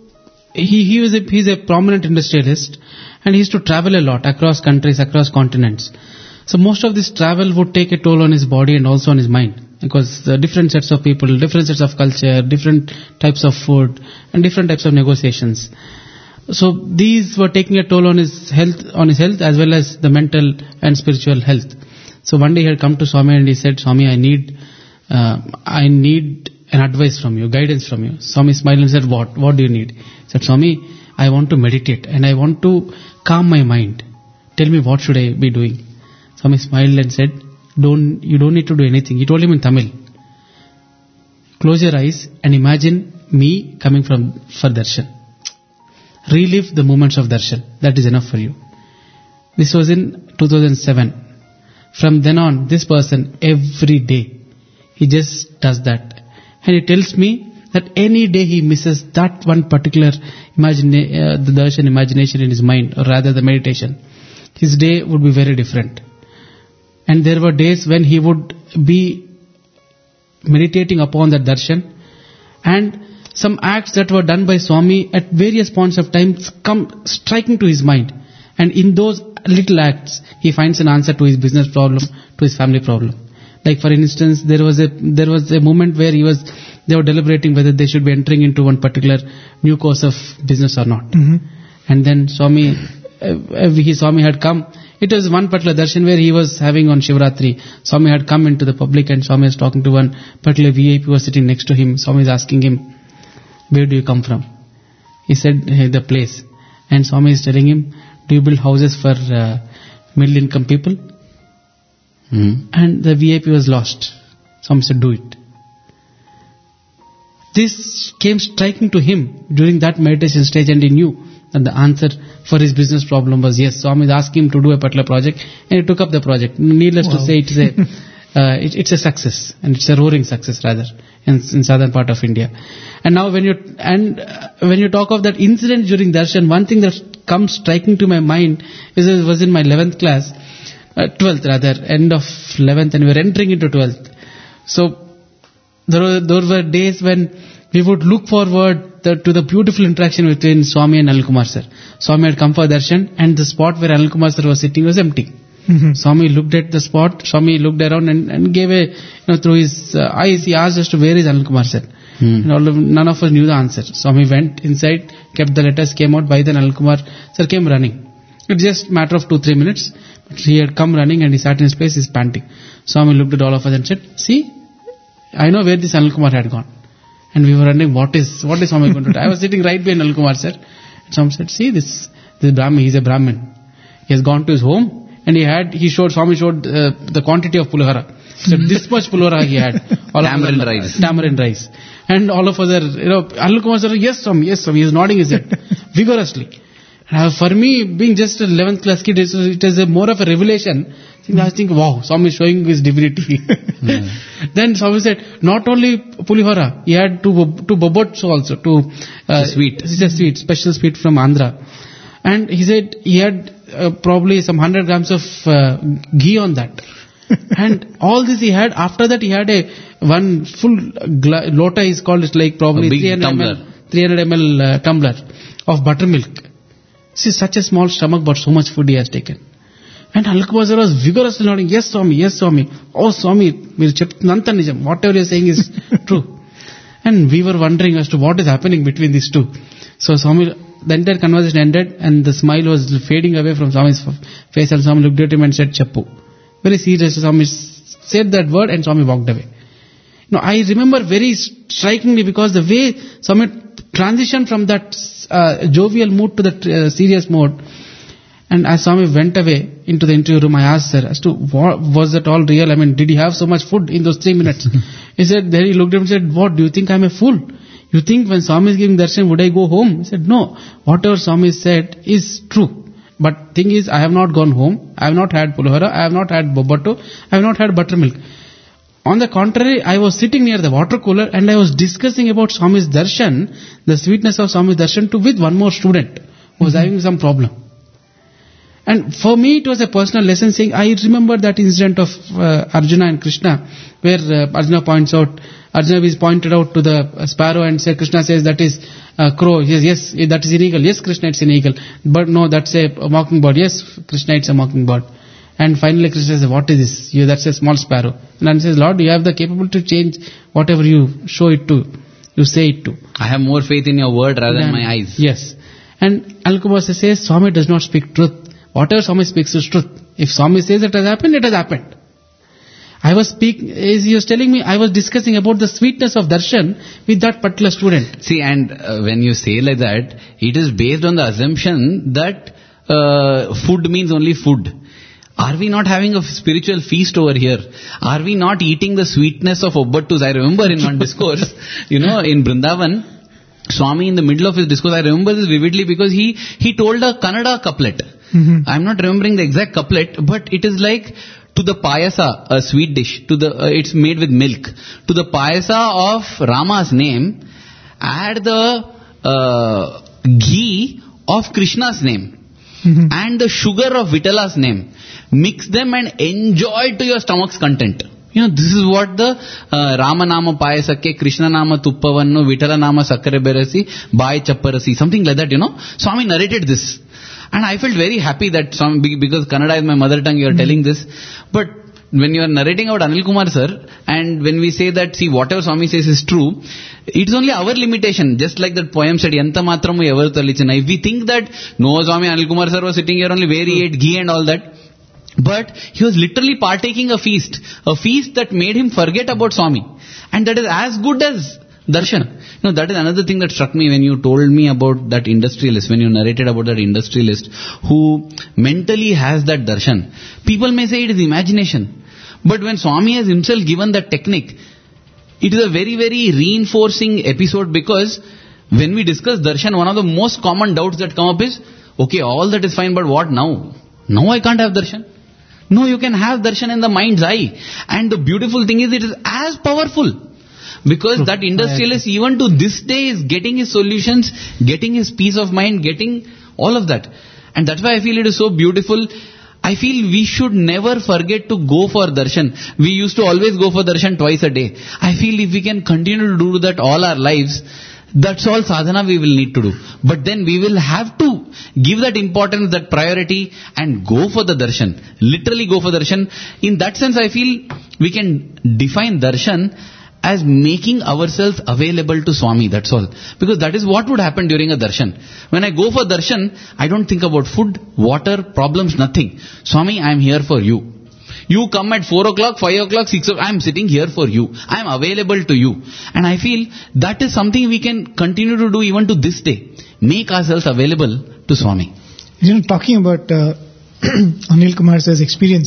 he he was a he's a prominent industrialist, and he used to travel a lot across countries, across continents. So most of this travel would take a toll on his body and also on his mind, because the different sets of people, different sets of culture, different types of food, and different types of negotiations. So these were taking a toll on his health, on his health as well as the mental and spiritual health. So one day he had come to Swami and he said, "Swami, I need, uh, I need an advice from you, guidance from you." Swami smiled and said, "What? What do you need?" He said, "Swami, I want to meditate and I want to calm my mind. Tell me, what should I be doing?" Swami smiled and said, "Don't, you don't need to do anything." He told him in Tamil, "Close your eyes and imagine me coming from for darshan. Relive the moments of darshan. That is enough for you." This was in two thousand seven. From then on, this person, every day, he just does that. And he tells me that any day he misses that one particular imagine, uh, the darshan imagination in his mind, or rather the meditation, his day would be very different. And there were days when he would be meditating upon that darshan, and some acts that were done by Swami at various points of time come striking to his mind. And in those little acts, he finds an answer to his business problem, to his family problem. Like for instance, there was a there was a moment where he was they were deliberating whether they should be entering into one particular new course of business or not. Mm-hmm. And then Swami, uh, he Swami had come. It was one particular darshan where he was having on Shivratri. Swami had come into the public and Swami was talking to one particular V I P who was sitting next to him. Swami is asking him, "Where do you come from?" He said, "Hey, the place." And Swami is telling him, do you build houses for uh, middle income people? Hmm. And the V I P was lost. Swami said, do it. This came striking to him during that meditation stage, and he knew that the answer for his business problem was yes. Swami asked him to do a particular project, and he took up the project. Needless Wow. to say, it's a uh, it, it's a success, and it's a roaring success rather in, in southern part of India. And now when you and uh, when you talk of that incident during darshan, one thing that comes striking to my mind is it was in my eleventh class, uh, twelfth rather, end of eleventh, and we were entering into twelfth. So there were, there were days when we would look forward the, to the beautiful interaction between Swami and Anil Kumar sir. Swami had come for darshan, and the spot where Anil Kumar sir was sitting was empty. Mhm. Swami looked at the spot. Swami looked around and, and gave a, you know, through his uh, eyes, he asked us to where is Anil Kumar sir. Hmm. And all of, none of us knew the answer. Swami went inside, kept the letters, came out. By then Anil Kumar sir came running. It's just a matter of two, three minutes. But he had come running and he sat in his place, he's panting. Swami looked at all of us and said, see, I know where this Anil Kumar had gone. And we were wondering, what is, what is Swami going to do? I was sitting right behind Anil Kumar sir. And Swami said, see, this, this Brahmin, he's a Brahmin. He has gone to his home and he had, he showed, Swami showed uh, the quantity of pulihara. So this much pulihara he had. All Tamarind of us are- rice. Tamarind rice. And all of us are, you know, Anil Kumar sir, yes Swami, yes Swami, he is nodding his head vigorously. And uh, for me, being just an eleventh class kid, it is, it is a more of a revelation. I think, wow, Swami is showing his divinity. Then Swami said, not only pulihara, he had two, two bobots also, two, uh, It's a sweet. This is a sweet, special sweet from Andhra. And he said he had uh, probably some hundred grams of uh, ghee on that. And all this he had, after that he had a one full gla- lota is called, it's like probably A big three hundred tumbler. milliliters, three hundred milliliters uh, tumbler of buttermilk. This is such a small stomach, but so much food he has taken. And Anil Kumar sir was vigorously nodding, yes Swami, yes Swami. Oh Swami, మీరు చెప్తున్నంత నిజం. Whatever you're saying is true. And we were wondering as to what is happening between these two. So Swami, the entire conversation ended and the smile was fading away from Swami's face, and Swami looked at him and said, Chappu. Very serious, Swami said that word and Swami walked away. You know, I remember very strikingly because the way Swami transitioned from that uh, jovial mood to the uh, serious mode. And as Swami went away into the interview room, I asked sir as to what, was that all real? I mean, did he have so much food in those three minutes? He said, then he looked at him and said, what, do you think I'm a fool? You think when Swami is giving darshan, would I go home? He said, no, whatever Swami said is true. But thing is, I have not gone home. I have not had pulihara. I have not had bobato. I have not had buttermilk. On the contrary, I was sitting near the water cooler and I was discussing about Swami's darshan, the sweetness of Swami's darshan, to with one more student who was having some problem. And for me, it was a personal lesson saying, I remember that incident of uh, Arjuna and Krishna, where uh, Arjuna points out, Arjuna is pointed out to the uh, sparrow and say, Krishna says that is uh, crow. He says, yes, that is an eagle. Yes, Krishna, it's an eagle. But no, that's a, a mockingbird. Yes, Krishna, it's a mockingbird. And finally Krishna says, what is this? You, that's a small sparrow. And Arjuna says, Lord, you have the capability to change whatever you show it to, you say it to. I have more faith in your word rather than Then- my eyes. Yes. And Anil Kumar says, Swami does not speak truth. Whatever Swami speaks is truth. If Swami says it has happened, it has happened. I was speaking, as he was telling me, I was discussing about the sweetness of darshan with that particular student. See, and uh, when you say like that, it is based on the assumption that uh, food means only food. Are we not having a spiritual feast over here? Are we not eating the sweetness of obbattus? I remember in one discourse, you know, in Vrindavan, Swami in the middle of his discourse, I remember this vividly because he, he told a Kannada couplet. Mhm. I'm not remembering the exact couplet, but it is like, to the payasa, a sweet dish, to the uh, it's made with milk. To the payasa of Rama's name, add the uh, ghee of Krishna's name Mhm. and the sugar of Vittala's name. Mix them and enjoy to your stomach's content. You know, this is what the uh, Rama Nama Payasakke, Krishna Nama Tuppavannu, Vittala Nama Sakkare Berasi, Bai Chapparasi, something like that, you know. Swami narrated this. And I felt very happy that Swami, because Kannada is my mother tongue, you are telling this. But when you are narrating about Anil Kumar sir, and when we say that, see, whatever Swami says is true, it's only our limitation. Just like that poem said, Yanta matramu evaru talichina. If we think that, no, Swami, Anil Kumar sir was sitting here only where he ate ghee and all that. But he was literally partaking a feast. A feast that made him forget about Swami. And that is as good as darshan. You know, that is another thing that struck me when you told me about that industrialist, when you narrated about that industrialist who mentally has that darshan. People may say it is imagination. But when Swami has himself given that technique, it is a very, very reinforcing episode, because when we discuss darshan, one of the most common doubts that come up is, okay, all that is fine, but what now? Now I can't have darshan. No, you can have darshan in the mind's eye. And the beautiful thing is, it is as powerful. Because that industrialist, even to this day, is getting his solutions, getting his peace of mind, getting all of that. And that's why I feel it is so beautiful. I feel we should never forget to go for darshan. We used to always go for darshan twice a day. I feel if we can continue to do that all our lives, that's all sadhana we will need to do. But then we will have to give that importance, that priority, and go for the darshan. Literally go for darshan. In that sense, I feel we can define darshan as making ourselves available to Swami, that's all. Because that is what would happen during a darshan. When I go for darshan, I don't think about food, water, problems, nothing. Swami, I am here for you. You come at four o'clock, five o'clock, six o'clock, I am sitting here for you. I am available to you. And I feel that is something we can continue to do even to this day. Make ourselves available to Swami. You know, talking about uh, Anil Kumar's experience,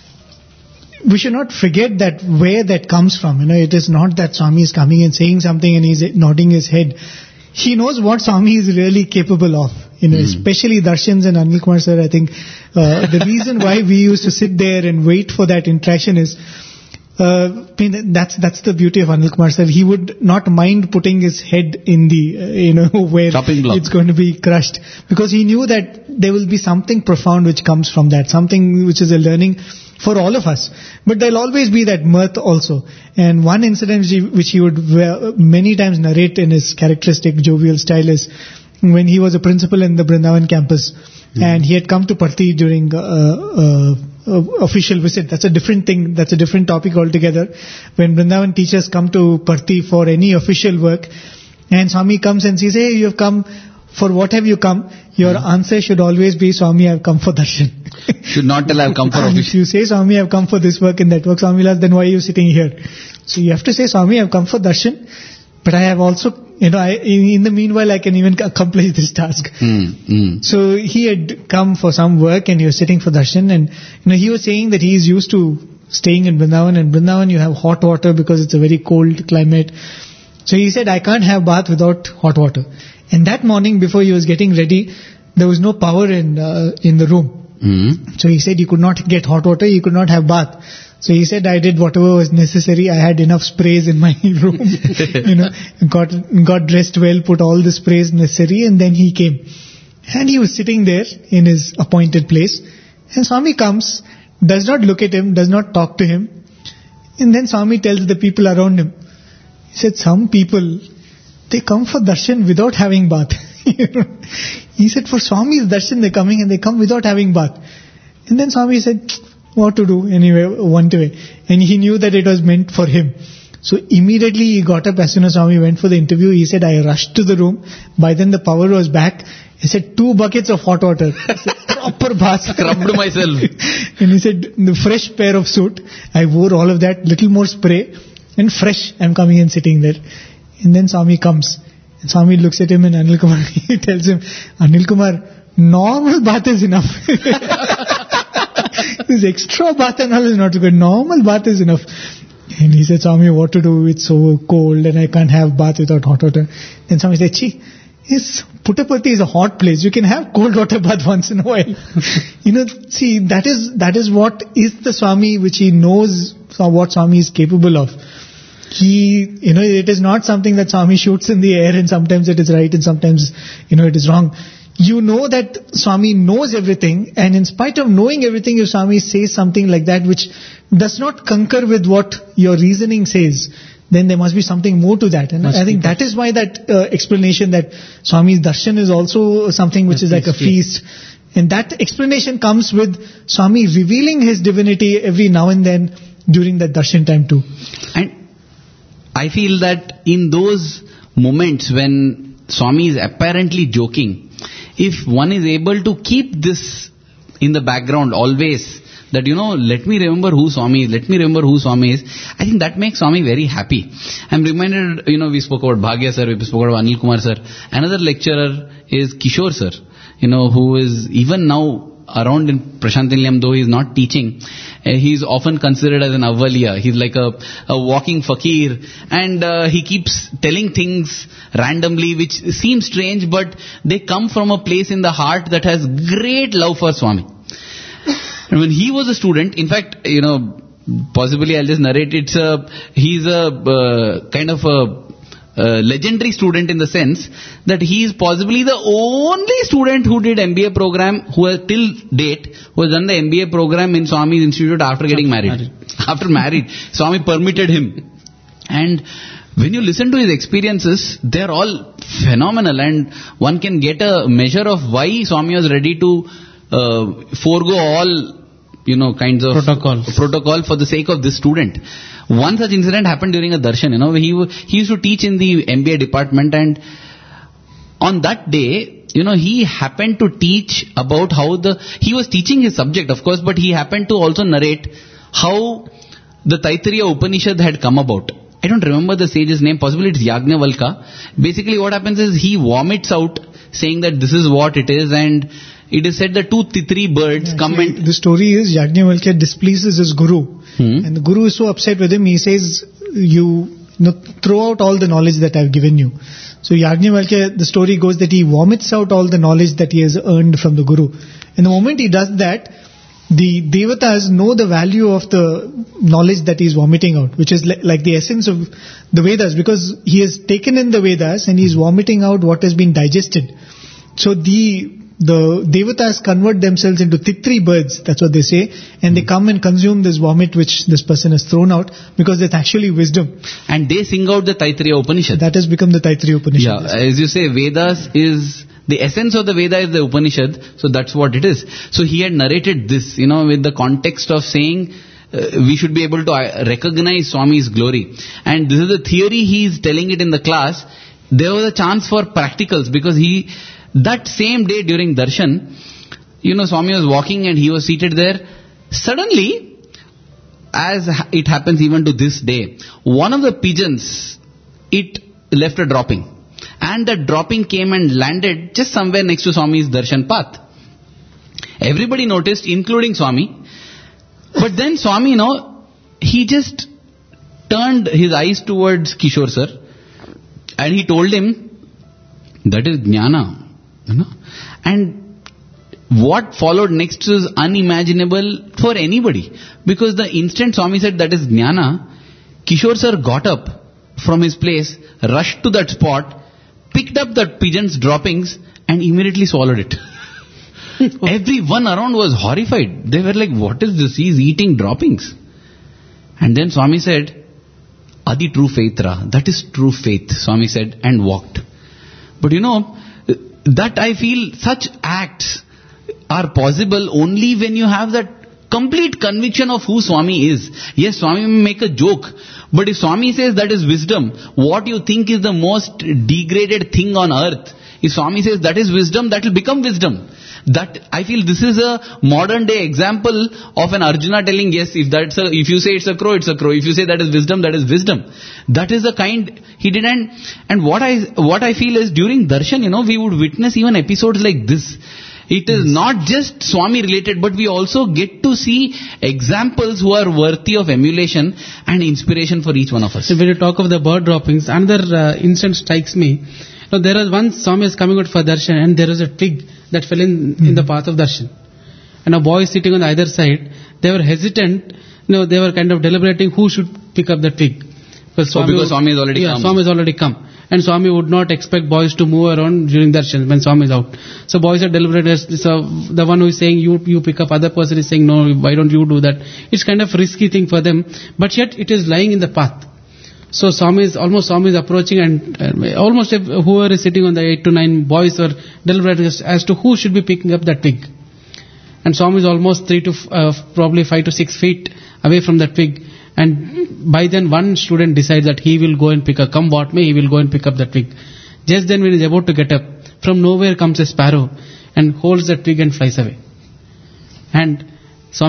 we should not forget that where that comes from. You know, it is not that Swami is coming and saying something and he's nodding his head. He knows what Swami is really capable of. You know, mm. especially Darshans and Anil Kumar sir, I think uh, the reason why we used to sit there and wait for that interaction is, uh, I mean, that's that's the beauty of Anil Kumar sir. He would not mind putting his head in the, uh, you know, where it's going to be crushed, because he knew that there will be something profound which comes from that, something which is a learning for all of us. But there'll always be that mirth also. And one incident which he, which he would many times narrate in his characteristic jovial style is when he was a principal in the Brindavan campus, mm-hmm. and he had come to Parthi during uh, uh, uh, official visit. That's a different thing. That's a different topic altogether. When Brindavan teachers come to Parthi for any official work, and Swami comes and says, hey, you have come, for what have you come? Your mm-hmm. answer should always be, Swami, I have come for darshan. Should not tell I have come for official. If you say, Swami, I have come for this work and that work, Swami will ask, then why are you sitting here? So you have to say, Swami, I have come for darshan, but I have also, you know, I, in, in the meanwhile, I can even accomplish this task. Mm, mm. So he had come for some work and he was sitting for darshan, and you know, he was saying that he is used to staying in Vrindavan, and Vrindavan you have hot water because it's a very cold climate. So he said, I can't have bath without hot water. And that morning, before he was getting ready, there was no power in uh, in the room. Mm. So he said he could not get hot water, he could not have bath. So he said, I did whatever was necessary. I had enough sprays in my room, you know, got got dressed well, put all the sprays necessary, and then he came. And he was sitting there in his appointed place. And Swami comes, does not look at him, does not talk to him. And then Swami tells the people around him, he said, some people, they come for darshan without having bath. He said, for Swami's darshan they're coming and they come without having bath. And then Swami said, what to do anyway, one way. And he knew that it was meant for him. So immediately he got up as soon as Swami went for the interview. He said, I rushed to the room. By then the power was back. He said, two buckets of hot water. Said, proper bath. Scrubbed myself. And he said, the fresh pair of suit. I wore all of that, little more spray. And fresh, I'm coming and sitting there. And then Swami comes. And Swami looks at him, and Anil Kumar, he tells him, Anil Kumar, normal bath is enough. This extra bath and all is not good. Normal bath is enough. And he said, Swami, what to do? It's so cold and I can't have bath without hot water. Then Swami said, Chi, yes, Puttaparthi is a hot place. You can have cold water bath once in a while. You know, see, that is that is what is the Swami, which he knows what Swami is capable of. He, you know, it is not something that Swami shoots in the air and sometimes it is right and sometimes, you know, it is wrong. You know that Swami knows everything, and in spite of knowing everything, if Swami says something like that which does not concur with what your reasoning says, then there must be something more to that. And must I think that is why that uh, explanation that Swami's darshan is also something which a is feast, like a feast. And that explanation comes with Swami revealing his divinity every now and then during that darshan time too. And I feel that in those moments when Swami is apparently joking, if one is able to keep this in the background always, that, you know, let me remember who Swami is, let me remember who Swami is. I think that makes Swami very happy. I'm reminded, you know, we spoke about Bhagya sir, we spoke about Anil Kumar sir. Another lecturer is Kishore sir, you know, who is even now around in Prashant Nilayam, though he is not teaching. Uh, he is often considered as an Avvaliya. He's like a, a walking fakir, and uh, he keeps telling things randomly which seem strange, but they come from a place in the heart that has great love for Swami. And when he was a student, in fact, you know, possibly I'll just narrate, it's a, he's a uh, kind of a Uh, legendary student in the sense that he is possibly the only student who did M B A program, who has till date, who has done the M B A program in Swami's Institute after getting married. married. After married. Swami permitted him. And when you listen to his experiences, they're all phenomenal, and one can get a measure of why Swami was ready to uh, forego all, you know, kinds of protocol protocol for the sake of this student. One such incident happened during a darshan, you know, he, he used to teach in the M B A department, and on that day, you know, he happened to teach about how the, he was teaching his subject, of course, but he happened to also narrate how the Taittiriya Upanishad had come about. I don't remember the sage's name, possibly it's Yajnavalkya. Basically what happens is he vomits out saying that this is what it is, and it is said that two titri birds Yeah, come see, and... the story is Yajnavalkya displeases his guru. Hmm. And the guru is so upset with him, he says, you, you know, throw out all the knowledge that I've given you. So Yajnavalkya, the story goes that he vomits out all the knowledge that he has earned from the guru. And the moment he does that, the devatas know the value of the knowledge that he is vomiting out, which is li- like the essence of the Vedas, because he has taken in the Vedas and he is vomiting out what has been digested. So the the devatas convert themselves into titri birds, that's what they say, and they come and consume this vomit which this person has thrown out, because it's actually wisdom. And they sing out the Taittiriya Upanishad. That has become the Taittiriya Upanishad. Yeah, as you say, Vedas is, the essence of the Veda is the Upanishad, so that's what it is. So he had narrated this, you know, with the context of saying, uh, we should be able to uh, recognize Swami's glory. And this is the theory he is telling it in the class. There was a chance for practicals, because he, that same day during darshan, you know, Swami was walking and he was seated there. Suddenly, as it happens even to this day, one of the pigeons, it left a dropping. And that dropping came and landed just somewhere next to Swami's darshan path. Everybody noticed, including Swami. But then Swami, you know, he just turned his eyes towards Kishore sir and he told him, that is jnana. You know? And what followed next is unimaginable for anybody. Because the instant Swami said that is jnana, Kishore sir got up from his place, rushed to that spot, picked up that pigeon's droppings and immediately swallowed it. Everyone around was horrified. They were like, what is this? He is eating droppings. And then Swami said, Adi true faith ra. That is true faith, Swami said, and walked. But you know, that I feel such acts are possible only when you have that complete conviction of who Swami is. Yes, Swami may make a joke, but if Swami says that is wisdom, what you think is the most degraded thing on earth, if Swami says that is wisdom, that will become wisdom. That, I feel this is a modern day example of an Arjuna telling, yes, if that's a, if you say it's a crow, it's a crow. If you say that is wisdom, that is wisdom. That is the kind he did. And, and what I, what I feel is during darshan, you know, we would witness even episodes like this. It is not just Swami related, but we also get to see examples who are worthy of emulation and inspiration for each one of us. So when you talk of the bird droppings, another uh, instance strikes me. Now, there was one Swami is coming out for darshan, and there was a twig that fell in, mm. in the path of darshan. And a boy sitting on the either side, they were hesitant. You know, they were kind of deliberating who should pick up the twig. Because Swami, oh, because Swami has already yeah, come. Swami has already come. And Swami would not expect boys to move around during darshan when Swami is out. So boys are deliberating. So the one who is saying you you pick up, other person is saying no, why don't you do that? It's kind of risky thing for them. But yet it is lying in the path. So Swami is, almost Swami is approaching, and uh, almost if, whoever is sitting on the eight to nine boys are deliberating as, as to who should be picking up that twig. And Swami is almost three to, uh, probably five to six feet away from that twig. And by then one student decides that he will go and pick up, come what may, he will go and pick up the twig. Just then when he is about to get up, from nowhere comes a sparrow and holds the twig and flies away. And Swami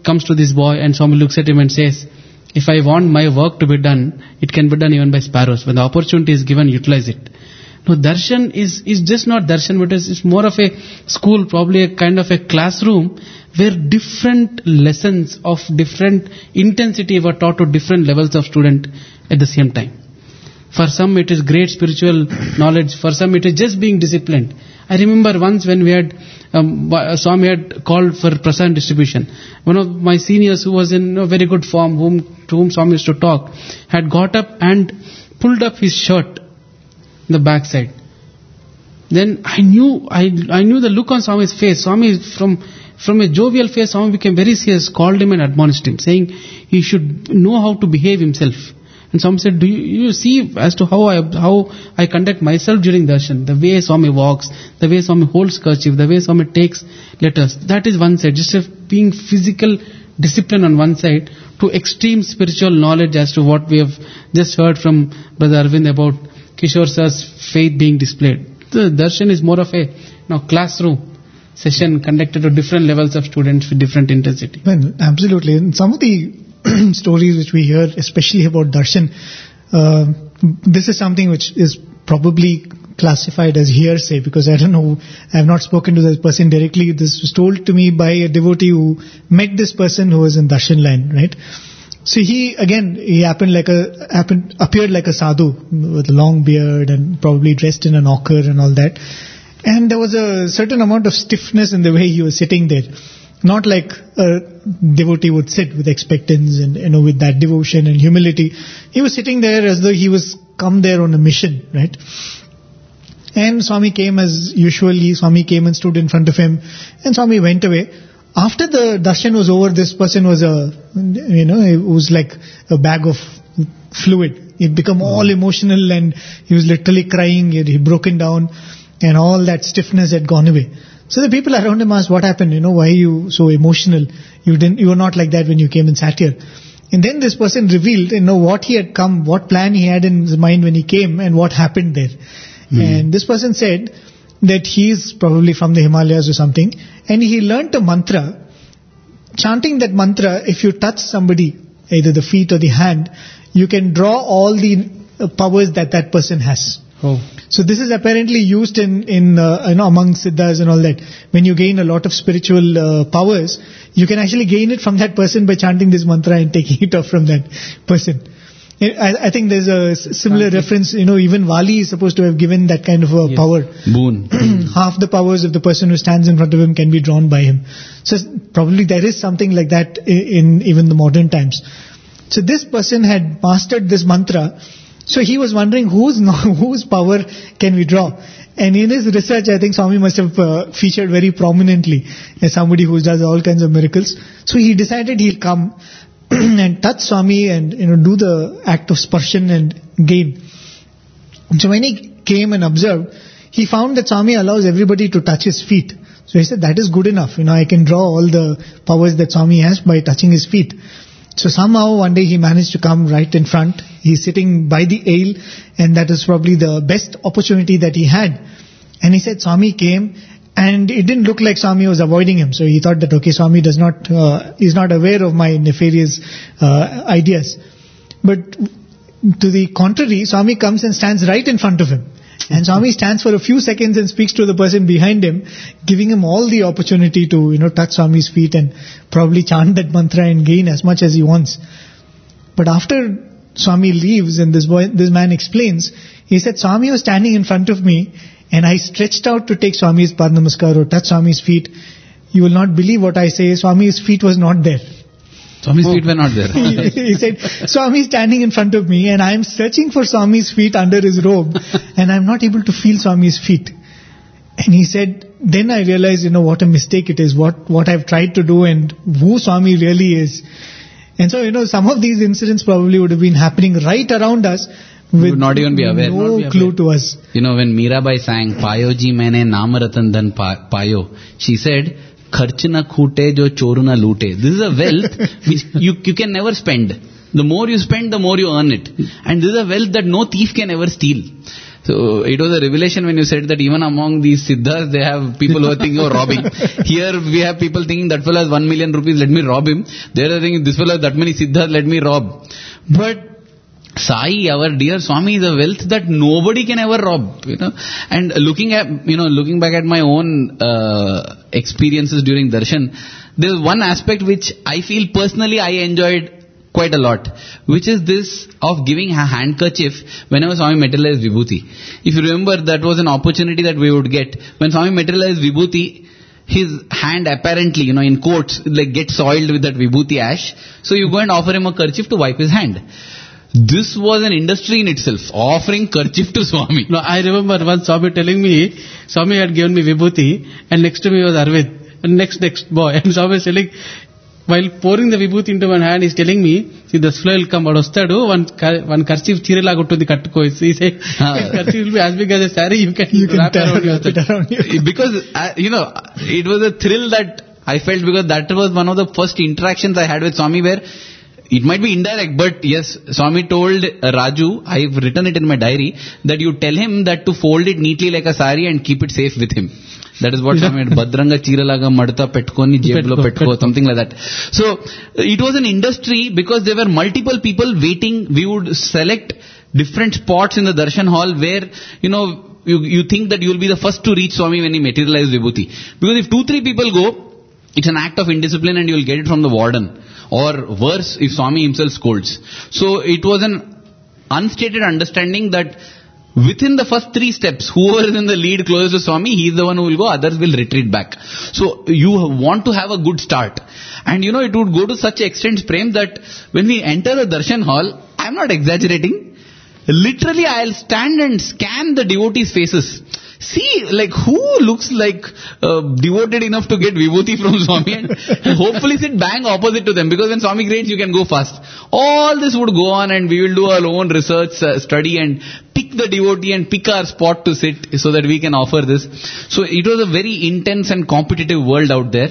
comes to this boy and Swami looks at him and says, if I want my work to be done, it can be done even by sparrows. When the opportunity is given, utilize it. No, darshan is, is just not darshan, but it's, it's more of a school, probably a kind of a classroom where different lessons of different intensity were taught to different levels of student at the same time. For some it is great spiritual knowledge, for some it is just being disciplined. I remember once when we had, um, Swami had called for prasad distribution. One of my seniors who was in a very good form, whom, to whom Swami used to talk, had got up and pulled up his shirt, the back side. Then I knew, I, I knew the look on Swami's face. Swami from, from a jovial face, Swami became very serious, called him and admonished him, saying he should know how to behave himself. And Swami said, do you, you see as to how I how I conduct myself during darshan, the way Swami walks, the way Swami holds kerchief, the way Swami takes letters. That is one side, just being physical discipline on one side to extreme spiritual knowledge as to what we have just heard from Brother Arvind about Kishore Sir's faith being displayed. The darshan is more of a you know, classroom session conducted to different levels of students with different intensity. Well, absolutely. And some of the stories which we hear, especially about darshan, uh, this is something which is probably classified as hearsay, because I don't know, I have not spoken to this person directly. This was told to me by a devotee who met this person who was in darshan line, right? So he, again, he happened like a, happened, appeared like a sadhu with a long beard and probably dressed in an ochre and all that. And there was a certain amount of stiffness in the way he was sitting there. Not like a devotee would sit with expectance and, you know, with that devotion and humility. He was sitting there as though he was come there on a mission, right? And Swami came as usually. Swami came and stood in front of him, and Swami went away. After the darshan was over, this person was a, you know, it was like a bag of fluid. He'd become all emotional and he was literally crying. He had broken down and all that stiffness had gone away. So the people around him asked, what happened? You know, why are you so emotional? You didn't, you were not like that when you came and sat here. And then this person revealed, you know, what he had come, what plan he had in his mind when he came and what happened there. Mm-hmm. And this person said that he is probably from the Himalayas or something, and he learnt a mantra. Chanting that mantra, if you touch somebody, either the feet or the hand, you can draw all the uh, powers that that person has. Oh. So this is apparently used in, in uh, you know, among siddhas and all that. When you gain a lot of spiritual uh, powers, you can actually gain it from that person by chanting this mantra and taking it off from that person. I, I think there's a similar okay. reference, you know, even Wali is supposed to have given that kind of a yes. power. Boon. Half the powers of the person who stands in front of him can be drawn by him. So probably there is something like that in, in even the modern times. So this person had mastered this mantra. So he was wondering whose whose power can we draw? And in his research, I think Swami must have uh, featured very prominently as somebody who does all kinds of miracles. So he decided he'll come and touch Swami and, you know, do the act of sparshan and gain. So when he came and observed, he found that Swami allows everybody to touch his feet. So he said, that is good enough. You know, I can draw all the powers that Swami has by touching his feet. So somehow one day he managed to come right in front. He's sitting by the aisle, and that is probably the best opportunity that he had. And he said Swami came, and it didn't look like Swami was avoiding him. So he thought that, okay, Swami does not, uh, is not aware of my nefarious uh, ideas. But to the contrary, Swami comes and stands right in front of him. And Swami stands for a few seconds and speaks to the person behind him, giving him all the opportunity to, you know, touch Swami's feet and probably chant that mantra and gain as much as he wants. But after Swami leaves and this boy, this man explains, he said, Swami was standing in front of me and I stretched out to take Swami's Padnamaskar or touch Swami's feet. You will not believe what I say, Swami's feet was not there. Swami's oh. feet were not there. he, he said, Swami is standing in front of me and I am searching for Swami's feet under his robe and I am not able to feel Swami's feet. And he said, then I realized, you know, what a mistake it is, what, what I've tried to do and who Swami really is. And so, you know, some of these incidents probably would have been happening right around us with would not even be aware. no be aware. clue to us. You know, when Mirabai sang, Payo ji maine naam ratan dhan payo, she said, Kharch na khoote jo choru na loote. This is a wealth which you, you can never spend. The more you spend, the more you earn it. And this is a wealth that no thief can ever steal. So it was a revelation when you said that even among these siddhas, they have people who are thinking of robbing. Here we have people thinking that fellow has one million rupees, let me rob him. There are thinking this fellow has that many siddhas, let me rob. But Sai, our dear Swami, is a wealth that nobody can ever rob, you know. And looking at, you know, looking back at my own uh, experiences during darshan, there's one aspect which I feel personally I enjoyed quite a lot, which is this of giving a handkerchief whenever Swami materialized Vibhuti. If you remember, that was an opportunity that we would get. When Swami materialized Vibhuti, his hand apparently, you know, in quotes, like gets soiled with that Vibhuti ash. So you go and offer him a kerchief to wipe his hand. This was an industry in itself, offering kerchief to Swami. No, I remember once Swami telling me, Swami had given me Vibhuti, and next to me was Arvind, and next next boy, and Swami was telling, while pouring the Vibhuti into my hand, he's telling me, see, the flow will come, but ostadu, one, one kerchief chirela guttundi kattuko. He said, kerchief will be as big as a saree, you can, You can wrap tie around wrap it yourself. around you. Because, uh, you know, it was a thrill that I felt, because that was one of the first interactions I had with Swami, where it might be indirect, but yes, Swami told uh, Raju, I've written it in my diary, that you tell him that to fold it neatly like a sari and keep it safe with him. That is what Swami had. Badranga chiralaga madta petkoni jeblo petko, something like that. So, it was an industry because there were multiple people waiting. We would select different spots in the darshan hall where, you know, you, you think that you will be the first to reach Swami when he materializes Vibhuti. Because if two, three people go, it's an act of indiscipline and you will get it from the warden. Or worse, if Swami himself scolds. So it was an unstated understanding that within the first three steps, whoever is in the lead closest to Swami, he is the one who will go, others will retreat back. So you want to have a good start. And you know, it would go to such extent, Prem, that when we enter the darshan hall, I'm not exaggerating, literally I'll stand and scan the devotees' faces. See, like, who looks like uh, devoted enough to get Vibhuti from Swami, and hopefully sit bang opposite to them, because when Swami grades, you can go fast. All this would go on, and we will do our own research uh, study and pick the devotee and pick our spot to sit so that we can offer this. So it was a very intense and competitive world out there.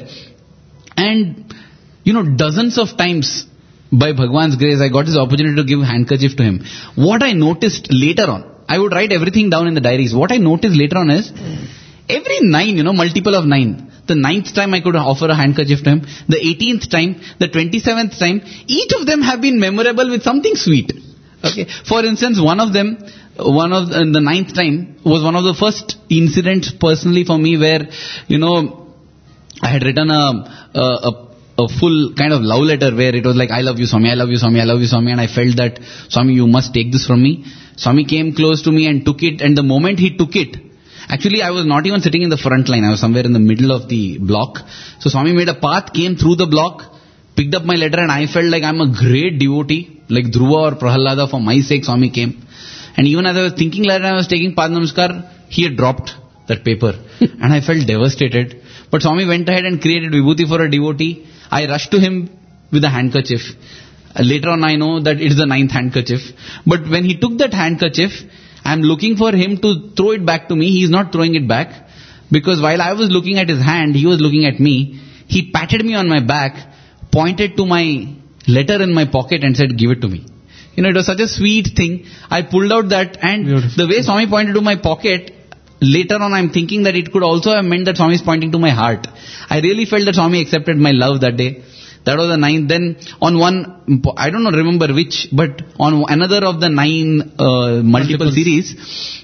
And, you know, dozens of times, by Bhagwan's grace, I got this opportunity to give handkerchief to him. What I noticed later on, I would write everything down in the diaries. What I noticed later on is, every nine, you know, multiple of nine. The ninth time I could offer a handkerchief to him. The eighteenth time, the twenty-seventh time, each of them have been memorable with something sweet. Okay. For instance, one of them, one of the, the ninth time was one of the first incidents personally for me where, you know, I had written a, a, a a full kind of love letter where it was like, I love you Swami, I love you Swami, I love you Swami, and I felt that, Swami, you must take this from me. Swami came close to me and took it, and the moment he took it, actually I was not even sitting in the front line, I was somewhere in the middle of the block. So Swami made a path, came through the block, picked up my letter, and I felt like I'm a great devotee, like Dhruva or Prahalada, for my sake Swami came. And even as I was thinking like I was taking Pad Namaskar, he had dropped that paper. And I felt devastated. But Swami went ahead and created Vibhuti for a devotee. I rushed to him with a handkerchief. Uh, later on I know that it is the ninth handkerchief. But when he took that handkerchief, I am looking for him to throw it back to me. He is not throwing it back. Because while I was looking at his hand, he was looking at me. He patted me on my back, pointed to my letter in my pocket and said, give it to me. You know, it was such a sweet thing. I pulled out that, and Beautiful. The way Swami pointed to my pocket, later on I'm thinking that it could also have meant that Swami is pointing to my heart. I really felt that Swami accepted my love that day. That was the ninth. Then on one, I don't know, remember which, but on another of the nine uh, multiple Multiples. series,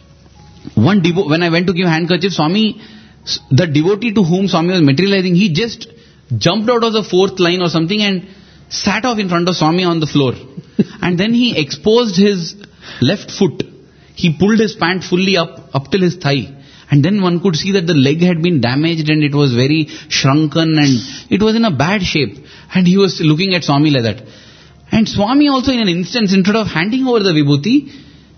one devo- when I went to give handkerchief, Swami, the devotee to whom Swami was materializing, he just jumped out of the fourth line or something and sat off in front of Swami on the floor. And then he exposed his left foot. He pulled his pant fully up, up till his thigh. And then one could see that the leg had been damaged and it was very shrunken and it was in a bad shape. And he was looking at Swami like that. And Swami also in an instance, instead of handing over the vibhuti,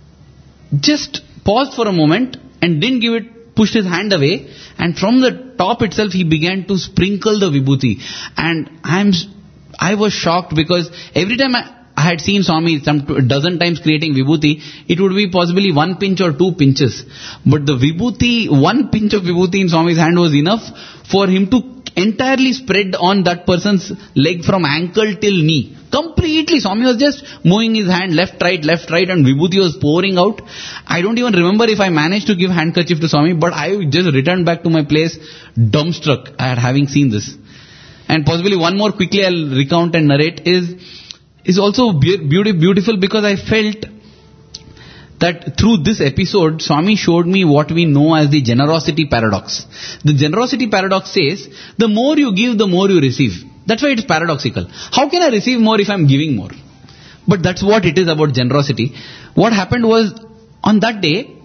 just paused for a moment and didn't give it, pushed his hand away. And from the top itself, he began to sprinkle the vibhuti. And I'm, I was shocked because every time I, I had seen Swami some a dozen times creating vibhuti, it would be possibly one pinch or two pinches. But the vibhuti, one pinch of vibhuti in Swami's hand was enough for him to entirely spread on that person's leg from ankle till knee. Completely. Swami was just moving his hand left, right, left, right, and vibhuti was pouring out. I don't even remember if I managed to give handkerchief to Swami, but I just returned back to my place dumbstruck at having seen this. And possibly one more quickly I'll recount and narrate is, is also be- beauty, beautiful because I felt that through this episode, Swami showed me what we know as the generosity paradox. The generosity paradox says, the more you give, the more you receive. That's why it's paradoxical. How can I receive more if I'm giving more? But that's what it is about generosity. What happened was, on that day,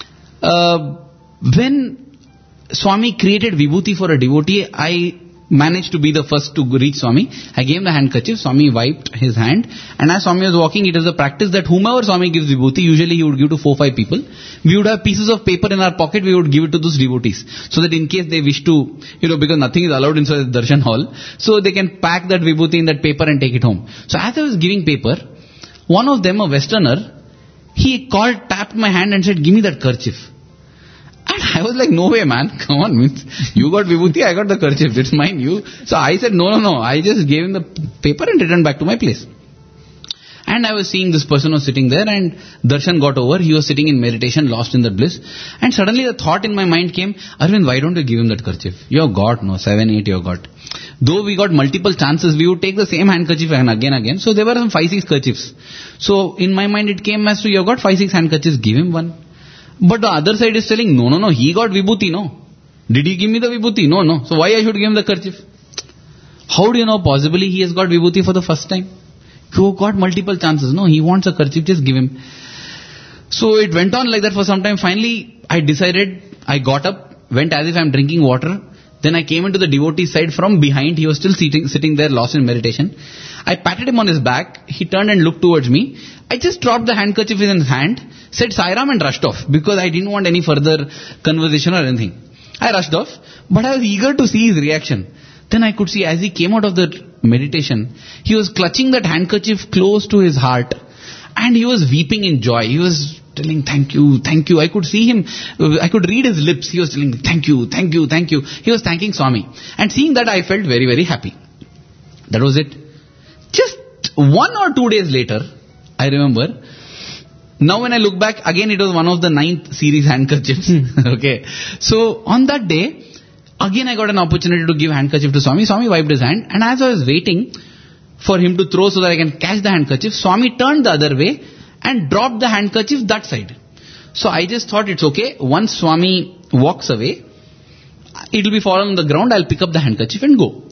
uh, when Swami created vibhuti for a devotee, I managed to be the first to reach Swami. I gave him the handkerchief. Swami wiped his hand. And as Swami was walking, it was a practice that whomever Swami gives vibhuti, usually he would give to four five people. We would have pieces of paper in our pocket, we would give it to those devotees. So that in case they wish to, you know, because nothing is allowed inside the darshan hall, so they can pack that vibhuti in that paper and take it home. So as I was giving paper, one of them, a westerner, he called, tapped my hand and said, give me that kerchief. And I was like, no way, man. Come on, means you got vibhuti, I got the kerchief. It's mine. You. So I said, no, no, no. I just gave him the paper and returned back to my place. And I was seeing this person was sitting there, and darshan got over. He was sitting in meditation, lost in the bliss. And suddenly the thought in my mind came, Arvind, why don't you give him that kerchief? You have got, no, seven, eight you have got. Though we got multiple chances, we would take the same handkerchief and again, again. So there were some five, six kerchiefs. So in my mind it came as to, you have got five, six handkerchiefs, give him one. But the other side is telling, no, no, no, he got vibhuti, no. Did he give me the vibhuti? No, no. So why I should give him the kerchief? How do you know possibly he has got vibhuti for the first time? You got multiple chances. No, he wants a kerchief, just give him. So it went on like that for some time. Finally, I decided, I got up, went as if I'm drinking water. Then I came into the devotee side from behind. He was still sitting, sitting there lost in meditation. I patted him on his back. He turned and looked towards me. I just dropped the handkerchief in his hand, said Sai Ram and rushed off because I didn't want any further conversation or anything. I rushed off, but I was eager to see his reaction. Then I could see as he came out of the meditation, he was clutching that handkerchief close to his heart and he was weeping in joy. He was telling, thank you, thank you. I could see him, I could read his lips. He was telling, thank you, thank you, thank you. He was thanking Swami. And seeing that, I felt very, very happy. That was it. Just one or two days later, I remember, now when I look back, again it was one of the ninth series handkerchiefs. Okay. So on that day, again I got an opportunity to give handkerchief to Swami. Swami wiped his hand, and as I was waiting for him to throw so that I can catch the handkerchief, Swami turned the other way and dropped the handkerchief that side. So I just thought it's okay. Once Swami walks away, it will be fallen on the ground. I'll pick up the handkerchief and go.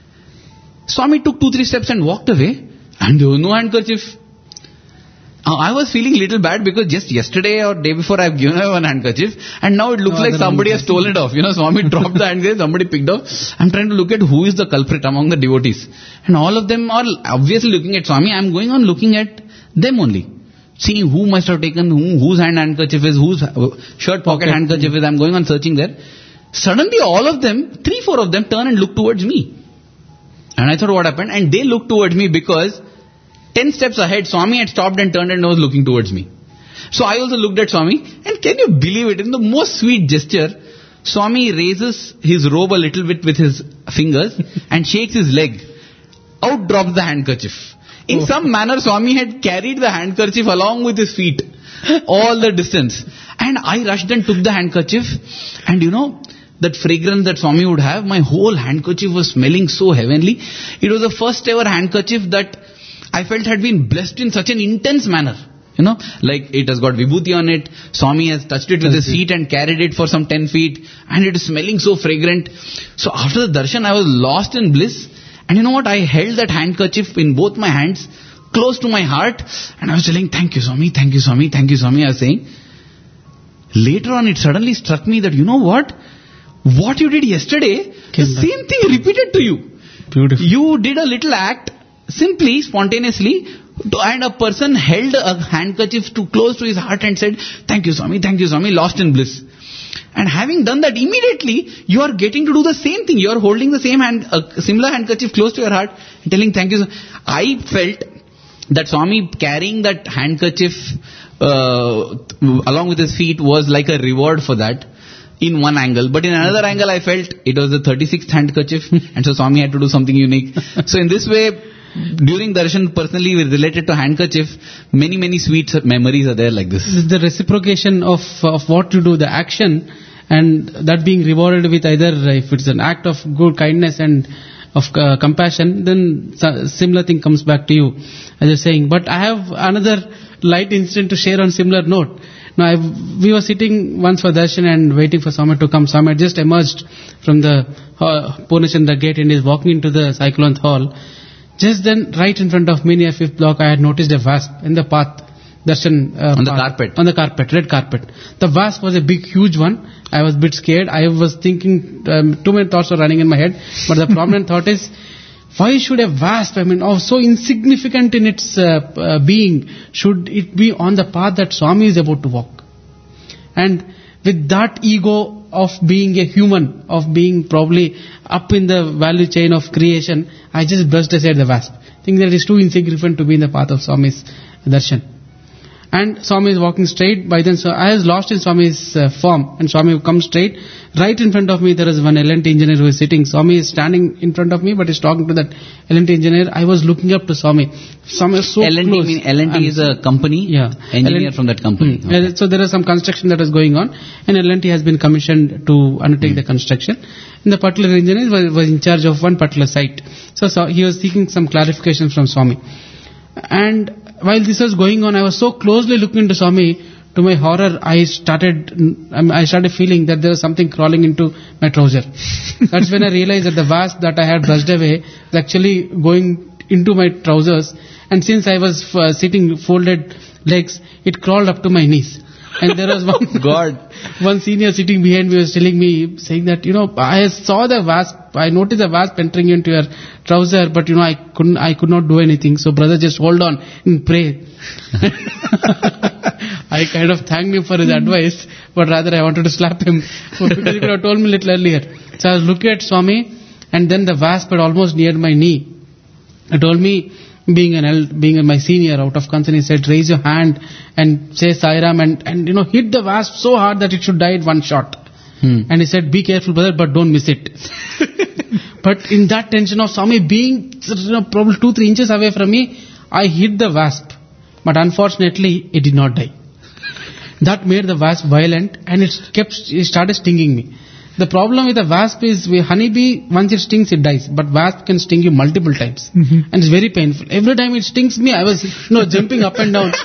Swami took two, three steps and walked away, and there was no handkerchief. Uh, I was feeling a little bad because just yesterday or day before I've given her one handkerchief, and now it looks no, like somebody has stolen it off. You know, Swami dropped the handkerchief, somebody picked up. I'm trying to look at who is the culprit among the devotees. And all of them are obviously looking at Swami. I'm going on looking at them only. Seeing who must have taken whom, whose hand handkerchief is, whose shirt pocket handkerchief is. I'm going on searching there. Suddenly all of them, three, four of them turn and look towards me. And I thought, what happened? And they looked towards me because ten steps ahead, Swami had stopped and turned and was looking towards me. So I also looked at Swami, and can you believe it? In the most sweet gesture, Swami raises his robe a little bit with his fingers and shakes his leg. Out drops the handkerchief. In oh. some manner, Swami had carried the handkerchief along with his feet all the distance. And I rushed and took the handkerchief, and you know, that fragrance that Swami would have, my whole handkerchief was smelling so heavenly. It was the first ever handkerchief that I felt had been blessed in such an intense manner. You know, like it has got vibhuti on it. Swami has touched it with his feet and carried it for some ten feet. And it is smelling so fragrant. So after the darshan, I was lost in bliss. And you know what? I held that handkerchief in both my hands, close to my heart. And I was telling, thank you, Swami, thank you, Swami, thank you, Swami. I was saying. Later on, it suddenly struck me that, you know what? What you did yesterday, the same thing repeated to you. Beautiful. You did a little act, simply, spontaneously, and a person held a handkerchief too close to his heart and said, thank you, Swami, thank you, Swami, lost in bliss. And having done that, immediately, you are getting to do the same thing. You are holding the same hand, a similar handkerchief close to your heart, and telling thank you. I felt that Swami carrying that handkerchief uh, along with his feet was like a reward for that. in one angle, but in another angle I felt it was the thirty-sixth handkerchief, and so Swami had to do something unique. So in this way, during darshan, personally related to handkerchief, many many sweet memories are there like this. This is the reciprocation of of what you do, the action, and that being rewarded with either, if it's an act of good kindness and of uh, compassion, then similar thing comes back to you, as you're saying. But I have another light incident to share on similar note. Now, I, we were sitting once for darshan and waiting for Swami to come. Swami had just emerged from the uh, Purnachandra gate and is walking into the Cyclone hall. Just then, right in front of me near fifth block, I had noticed a wasp in the path. Darshan, uh, on the path, carpet. On the carpet, red carpet. The wasp was a big, huge one. I was a bit scared. I was thinking, um, too many thoughts were running in my head. But the prominent thought is, why should a wasp, I mean, oh, so insignificant in its uh, uh, being, should it be on the path that Swami is about to walk? And with that ego of being a human, of being probably up in the value chain of creation, I just brushed aside the wasp. I think that it is too insignificant to be in the path of Swami's darshan. And Swami is walking straight. By then, so I was lost in Swami's uh, form. And Swami comes straight. Right in front of me, there is one L and T engineer who is sitting. Swami is standing in front of me, but is talking to that L and T engineer. I was looking up to Swami. Swami is so L and T close. Mean L and T is a company? Yeah. Engineer L and T from that company. Hmm. Okay. So there is some construction that is going on. And L and T has been commissioned to undertake hmm. the construction. And the particular engineer was, was in charge of one particular site. So, so he was seeking some clarification from Swami. And while this was going on, I was so closely looking into Swami. To my horror, I started I started feeling that there was something crawling into my trouser. That's when I realized that the wasp that I had brushed away was actually going into my trousers. And since I was uh, sitting folded legs, it crawled up to my knees. And there was one God. one senior sitting behind me was telling me, saying that, you know, I saw the wasp, I noticed the wasp entering into your trouser, but you know, I couldn't, I could not do anything. So brother, just hold on and pray. I kind of thanked him for his advice, but rather I wanted to slap him because he could have told me a little earlier. So I was looking at Swami, and then the wasp had almost neared my knee. He told me, being an el- being my senior, out of concern, he said, raise your hand and say Sai Ram, and, and you know, hit the wasp so hard that it should die in one shot. Hmm. And he said, be careful brother, but don't miss it. But in that tension of Swami being, you know, probably two, three inches away from me, I hit the wasp. But unfortunately, it did not die. That made the wasp violent, and it kept, it started stinging me. The problem with a wasp is, with honeybee, once it stings, it dies. But wasp can sting you multiple times. Mm-hmm. And it's very painful. Every time it stings me, I was, you know, jumping up and down.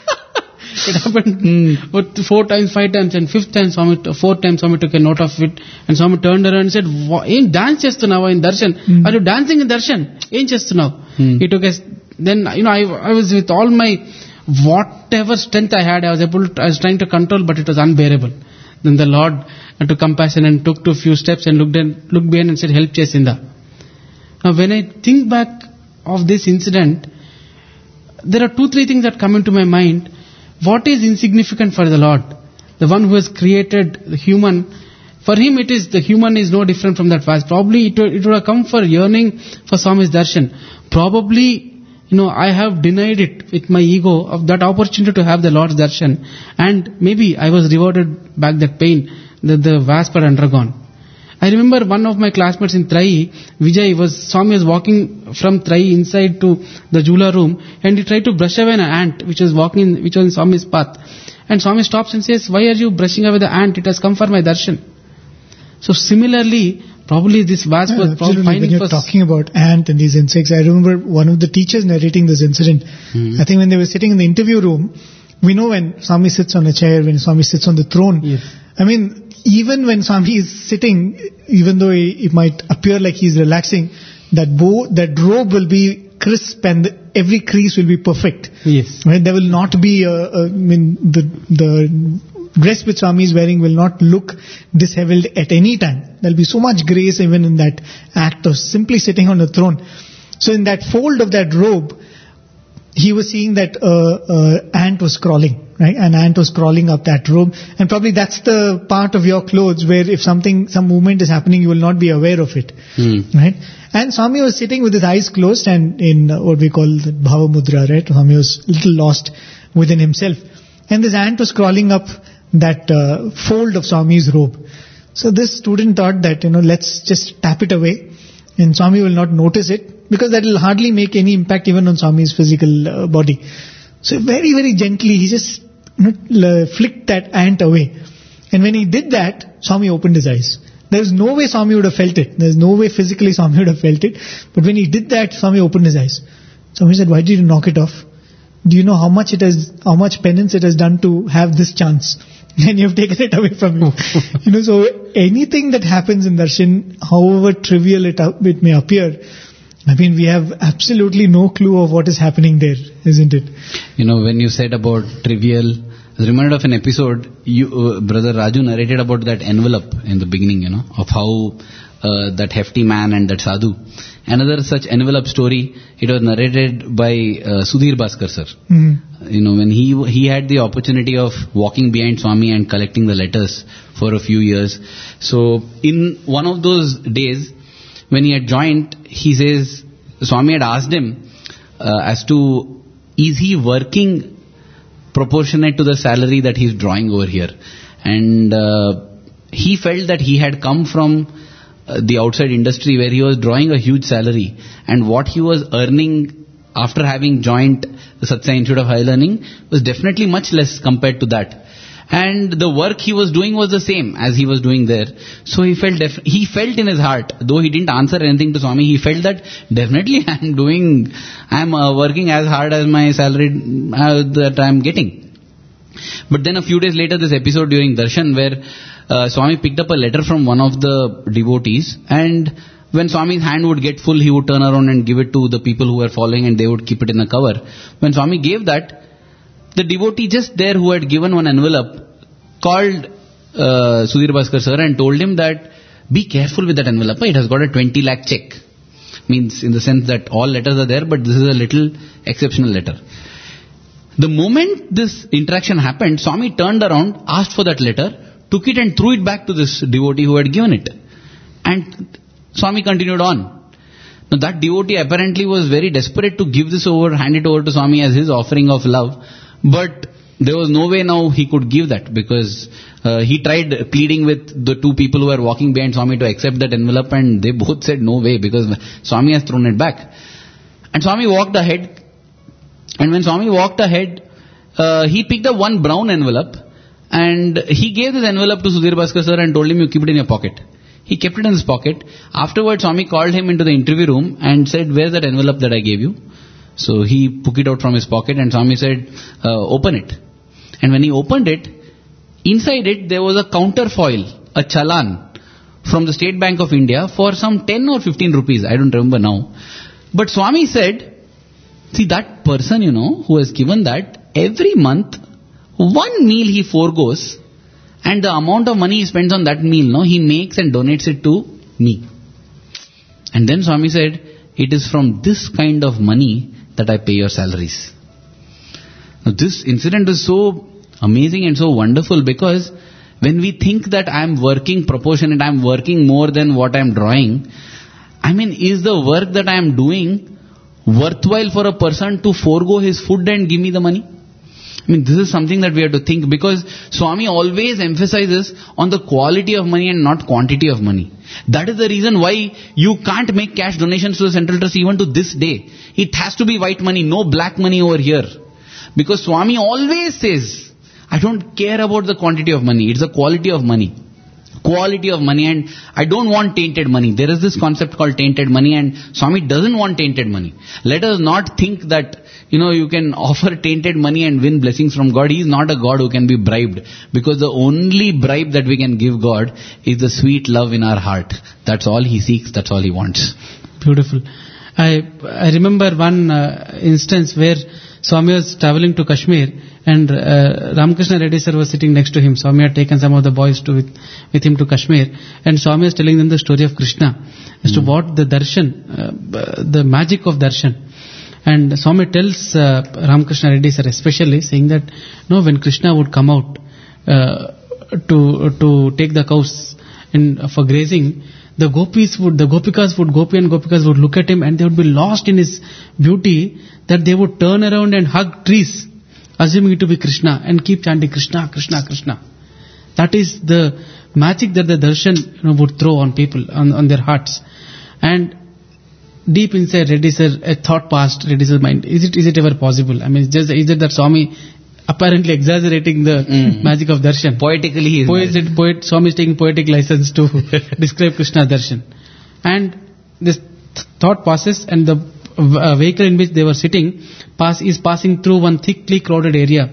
It happened mm. four times, five times, and fifth time, Swami, fourth time, Swami took a note of it. And Swami turned around and said, "Em dance chestunnava in darshan? Mm. Are you dancing in darshan? Em chestunnava?" Mm. He took a, then, you know, I, I was with all my, whatever strength I had, I was able to, I was trying to control, but it was unbearable. Then the Lord took compassion and took to a few steps and looked, in, looked behind and said, help Chesinda. Now when I think back of this incident, there are two, three things that come into my mind. What is insignificant for the Lord? The one who has created the human, for him it is, the human is no different from that wasp. Probably it would, it would have come for yearning for Swami's darshan. Probably, you know, I have denied it with my ego of that opportunity to have the Lord's darshan. And maybe I was rewarded back that pain that the wasp had undergone. I remember one of my classmates in Trai, Vijay, was, Swami was walking from Trai inside to the Jula room, and he tried to brush away an ant which was walking in, which was in Swami's path. And Swami stops and says, why are you brushing away the ant? It has come for my darshan. So similarly, probably this wasp yeah, was probably finding when you're for talking about ant and these insects, I remember one of the teachers narrating this incident. Mm-hmm. I think when they were sitting in the interview room, we know when Swami sits on a chair, when Swami sits on the throne. Yes. I mean, even when Swami is sitting, even though it might appear like he's relaxing, that bow, that robe will be crisp and every crease will be perfect. Yes. Right? There will not be a, a I mean, the the dress which Swami is wearing will not look disheveled at any time. There will be so much grace even in that act of simply sitting on the throne. So in that fold of that robe, he was seeing that uh, uh, ant was crawling, right? An ant was crawling up that robe, and probably that's the part of your clothes where if something, some movement is happening, you will not be aware of it, mm. right? And Swami was sitting with his eyes closed and in uh, what we call the Bhava Mudra, right? Swami was a little lost within himself, and this ant was crawling up that uh, fold of Swami's robe. So this student thought that, you know, let's just tap it away and Swami will not notice it, because that will hardly make any impact even on Swami's physical uh, body. So very, very gently he just, you know, flicked that ant away. And when he did that, Swami opened his eyes. There's no way Swami would have felt it. There's no way physically Swami would have felt it. But when he did that, Swami opened his eyes. Swami said, why did you knock it off? Do you know how much it has, how much penance it has done to have this chance? And you have taken it away from you. You know, so anything that happens in darshan, however trivial it, it may appear, I mean, we have absolutely no clue of what is happening there, isn't it? You know, when you said about trivial, I was reminded of an episode, you, uh, Brother Raju narrated about that envelope in the beginning, you know, of how uh, that hefty man and that sadhu. Another such envelope story, it was narrated by uh, Sudhir Bhaskar sir. Mm-hmm. You know, when he he had the opportunity of walking behind Swami and collecting the letters for a few years. So, in one of those days, when he had joined, he says, Swami had asked him uh, as to, is he working proportionate to the salary that he's drawing over here? And uh, he felt that he had come from uh, the outside industry where he was drawing a huge salary, and what he was earning after having joined the Satsang Institute of High Learning was definitely much less compared to that. And the work he was doing was the same as he was doing there. So he felt def- he felt in his heart, though he didn't answer anything to Swami, he felt that definitely I'm doing, I'm uh, working as hard as my salary uh, that I'm getting. But then a few days later, this episode during Darshan where uh, Swami picked up a letter from one of the devotees, and when Swami's hand would get full, he would turn around and give it to the people who were following, and they would keep it in a cover. When Swami gave that, the devotee just there who had given one envelope called uh, Sudhir Bhaskar sir and told him that, be careful with that envelope, it has got a twenty lakh check. Means in the sense that all letters are there, but this is a little exceptional letter. The moment this interaction happened, Swami turned around, asked for that letter, took it and threw it back to this devotee who had given it. And Swami continued on. Now that devotee apparently was very desperate to give this over, hand it over to Swami as his offering of love. But there was no way now he could give that, because uh, he tried pleading with the two people who were walking behind Swami to accept that envelope, and they both said no way, because Swami has thrown it back. And Swami walked ahead, and when Swami walked ahead, uh, he picked up one brown envelope, and he gave this envelope to Sudhir Bhaskar sir and told him, you keep it in your pocket. He kept it in his pocket. Afterwards, Swami called him into the interview room and said, where's that envelope that I gave you? So he took it out from his pocket, and Swami said, uh, open it. And when he opened it, inside it there was a counterfoil, a challan from the State Bank of India for some ten or fifteen rupees, I don't remember now. But Swami said, see, that person, you know, who has given that, every month, one meal he forgoes, and the amount of money he spends on that meal, no, he makes and donates it to me. And then Swami said, it is from this kind of money that I pay your salaries. Now this incident is so amazing and so wonderful, because when we think that I am working proportionate, I am working more than what I am drawing, I mean, is the work that I am doing worthwhile for a person to forego his food and give me the money? I mean, this is something that we have to think, because Swami always emphasizes on the quality of money and not quantity of money. That is the reason why you can't make cash donations to the Central Trust even to this day. It has to be white money, no black money over here. Because Swami always says, I don't care about the quantity of money, it's the quality of money. Quality of money, and I don't want tainted money. There is this concept called tainted money, and Swami doesn't want tainted money. Let us not think that, you know, you can offer tainted money and win blessings from God. He is not a God who can be bribed, because the only bribe that we can give God is the sweet love in our heart. That's all He seeks, that's all He wants. Beautiful. I I remember one uh, instance where Swami was traveling to Kashmir, and uh, Ramakrishna Reddy sir was sitting next to him. Swami had taken some of the boys to with, with him to Kashmir, and Swami was telling them the story of Krishna as mm. to what the darshan, uh, the magic of darshan. And Swami tells uh, Ramakrishna Reddy sir especially, saying that, no, when Krishna would come out uh, to to take the cows in, for grazing, the gopis would, the gopikas would, gopi and gopikas would look at him, and they would be lost in his beauty, that they would turn around and hug trees, assuming it to be Krishna, and keep chanting Krishna, Krishna, Krishna. That is the magic that the darshan, you know, would throw on people, on, on their hearts. And deep inside Reddy sir, a thought passed Reddy sir's mind. Is it, is it ever possible? I mean, just, is it that Swami apparently exaggerating the Mm. magic of darshan? Poetically, he is Poet, married. poet, Swami is taking poetic license to describe Krishna darshan. And this th- thought passes, and the uh, vehicle in which they were sitting pass, is passing through one thickly crowded area.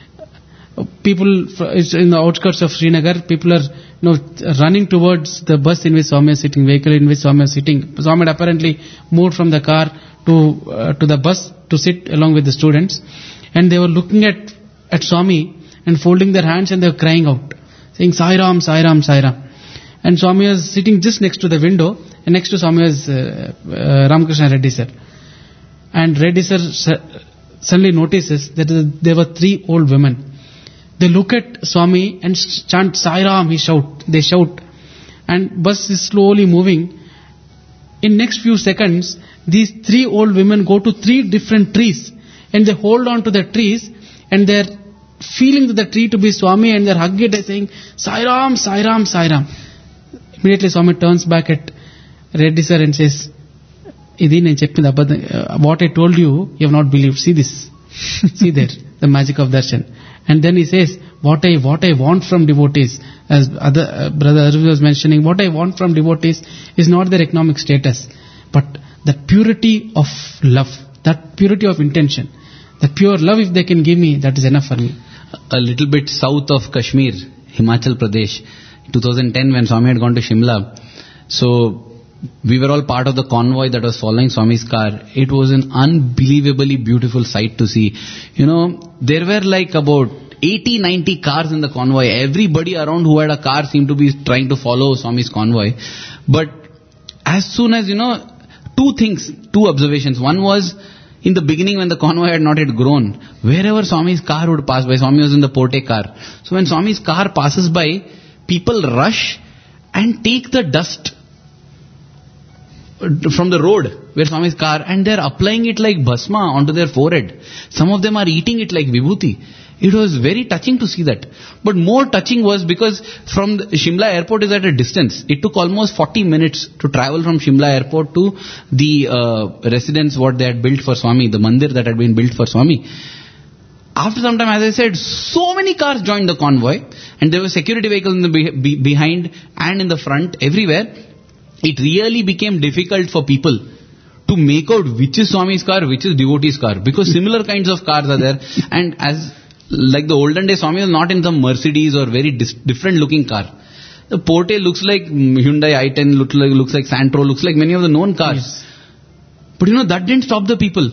People fr- it's in the outskirts of Srinagar, people are, you know, running towards the bus in which Swami is sitting, vehicle in which Swami is sitting. Swami had apparently moved from the car to uh, to the bus to sit along with the students, and they were looking at at Swami and folding their hands, and they were crying out, saying Sai Ram, Sai Ram, Sai Ram. And Swami was sitting just next to the window, and next to Swami was uh, uh, Ramakrishna Reddy sir. And Reddy sir suddenly notices that there were three old women. They look at Swami and chant Sai Ram, he shout, they shout. And bus is slowly moving. In next few seconds, these three old women go to three different trees, and they hold on to the trees, and they're feeling the tree to be Swami, and they're hugging it and saying, Sai Ram, Sai Ram, Sai Ram. Immediately Swami turns back at Reddy sir and says, Idi nenu cheppindi abadam, uh, what I told you, you have not believed. See this. See there, the magic of darshan. And then he says, what I what I want from devotees, as other uh, brother Arvind was mentioning, what I want from devotees is not their economic status, but that purity of love, that purity of intention, that pure love if they can give me, that is enough for me. A little bit south of Kashmir, Himachal Pradesh, twenty ten when Swami had gone to Shimla. So we were all part of the convoy that was following Swami's car. It was an unbelievably beautiful sight to see. You know, there were like about eighty, ninety cars in the convoy. Everybody around who had a car seemed to be trying to follow Swami's convoy. But as soon as, you know, two things, two observations. One was, in the beginning when the convoy had not yet grown, wherever Swami's car would pass by, Swami was in the Porte car. So when Swami's car passes by, people rush and take the dust from the road where Swami's car, and they're applying it like bhasma onto their forehead. Some of them are eating it like vibhuti. It was very touching to see that. But more touching was because from the Shimla airport is at a distance. It took almost forty minutes to travel from Shimla airport to the uh, residence what they had built for Swami, the mandir that had been built for Swami. After some time, as I said, so many cars joined the convoy, and there were security vehicles in the be- be- behind and in the front, everywhere. It really became difficult for people to make out which is Swami's car, which is devotee's car, because similar kinds of cars are there. And as like the olden days, Swami was not in some Mercedes or very dis- different looking car. The Porte looks like Hyundai i ten, looks like, looks like Santro, looks like many of the known cars. Yes. But you know, that didn't stop the people.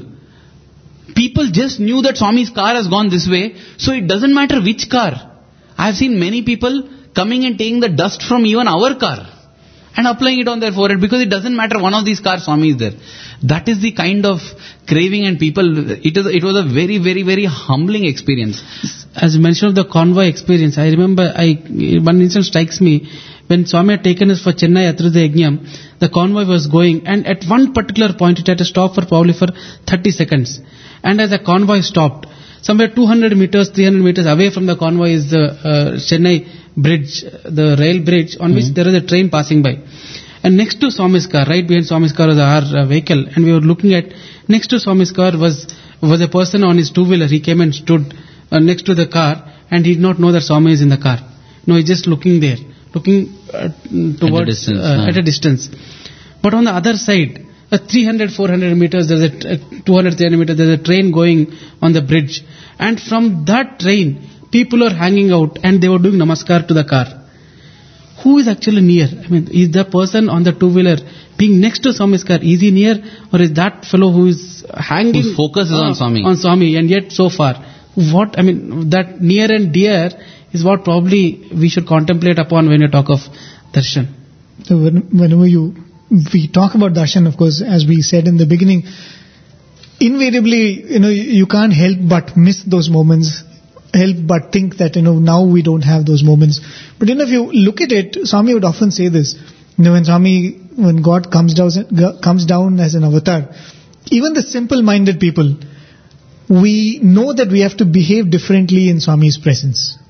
People just knew that Swami's car has gone this way, so it doesn't matter which car. I have seen many people coming and taking the dust from even our car and applying it on their forehead, because it doesn't matter one of these cars, Swami is there. That is the kind of craving, and people, it is, it was a very, very, very humbling experience. As you mentioned of the convoy experience, I remember I one incident strikes me. When Swami had taken us for Chennai Atrudha Yajnam, the convoy was going, and at one particular point it had to stop for probably for thirty seconds. And as the convoy stopped, somewhere two hundred meters, three hundred meters away from the convoy is the uh, Chennai bridge, the rail bridge on which mm-hmm. there is a train passing by. And next to Swami's car, right behind Swami's car was our uh, vehicle, and we were looking at, next to Swami's car was was a person on his two-wheeler. He came and stood uh, next to the car, and he did not know that Swami is in the car. No, he's just looking there, looking uh, towards, at a distance. Uh, huh? at a distance. But on the other side, uh, three hundred, four hundred meters, there's a, uh, two hundred, three hundred meters, there's a train going on the bridge. And from that train, people are hanging out, and they were doing namaskar to the car. Who is actually near? I mean, is the person on the two-wheeler being next to Swami's car, is he near? Or is that fellow who is hanging... Whose focus is uh, on Swami. On Swami, and yet so far. What, I mean, that near and dear is what probably we should contemplate upon when you talk of darshan. So when, whenever you, we talk about darshan, of course, as we said in the beginning, invariably, you know, you can't help but miss those moments, help but think that, you know, now we don't have those moments. But, you know, if you look at it, Swami would often say this, you know, when Swami, when God comes down, comes down as an avatar, even the simple-minded people, we know that we have to behave differently in Swami's presence.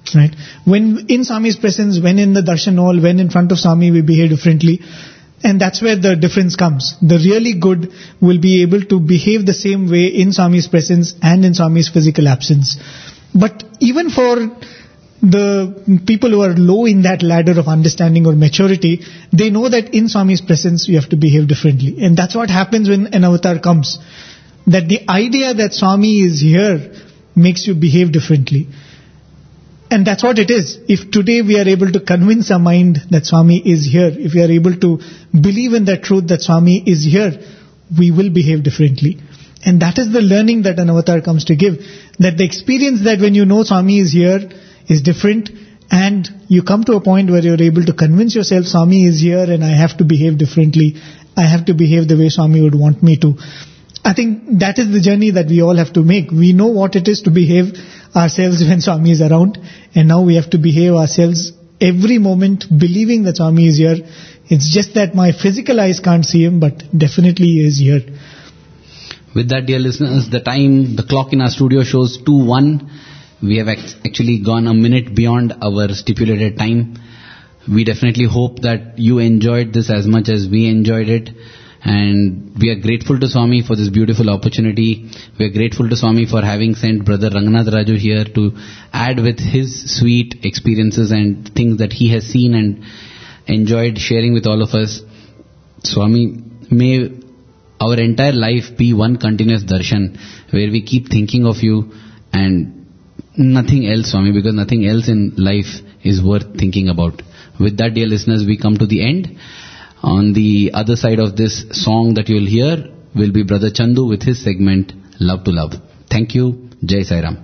Right? When in Swami's presence, when in the darshan hall, when in front of Swami, we behave differently. And that's where the difference comes. The really good will be able to behave the same way in Swami's presence and in Swami's physical absence. But even for the people who are low in that ladder of understanding or maturity, they know that in Swami's presence you have to behave differently. And that's what happens when an avatar comes. That the idea that Swami is here makes you behave differently. And that's what it is. If today we are able to convince our mind that Swami is here, if we are able to believe in that truth that Swami is here, we will behave differently. And that is the learning that an avatar comes to give. That the experience that when you know Swami is here is different, and you come to a point where you're able to convince yourself Swami is here and I have to behave differently. I have to behave the way Swami would want me to. I think that is the journey that we all have to make. We know what it is to behave ourselves when Swami is around, and now we have to behave ourselves every moment believing that Swami is here. It's just that my physical eyes can't see him, but definitely he is here. With that, dear listeners, the time, the clock in our studio shows two one. We have act- actually gone a minute beyond our stipulated time. We definitely hope that you enjoyed this as much as we enjoyed it. And we are grateful to Swami for this beautiful opportunity. We are grateful to Swami for having sent Brother Ranganath Raju here to add with his sweet experiences and things that he has seen and enjoyed sharing with all of us. Swami, may our entire life be one continuous darshan where we keep thinking of you and nothing else, Swami, because nothing else in life is worth thinking about. With that, dear listeners, we come to the end. On the other side of this song that you'll hear will be Brother Chandu with his segment Love to Love. Thank you. Jai Sai Ram.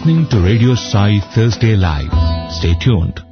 listening to Radio Sai Thursday Live. Stay tuned.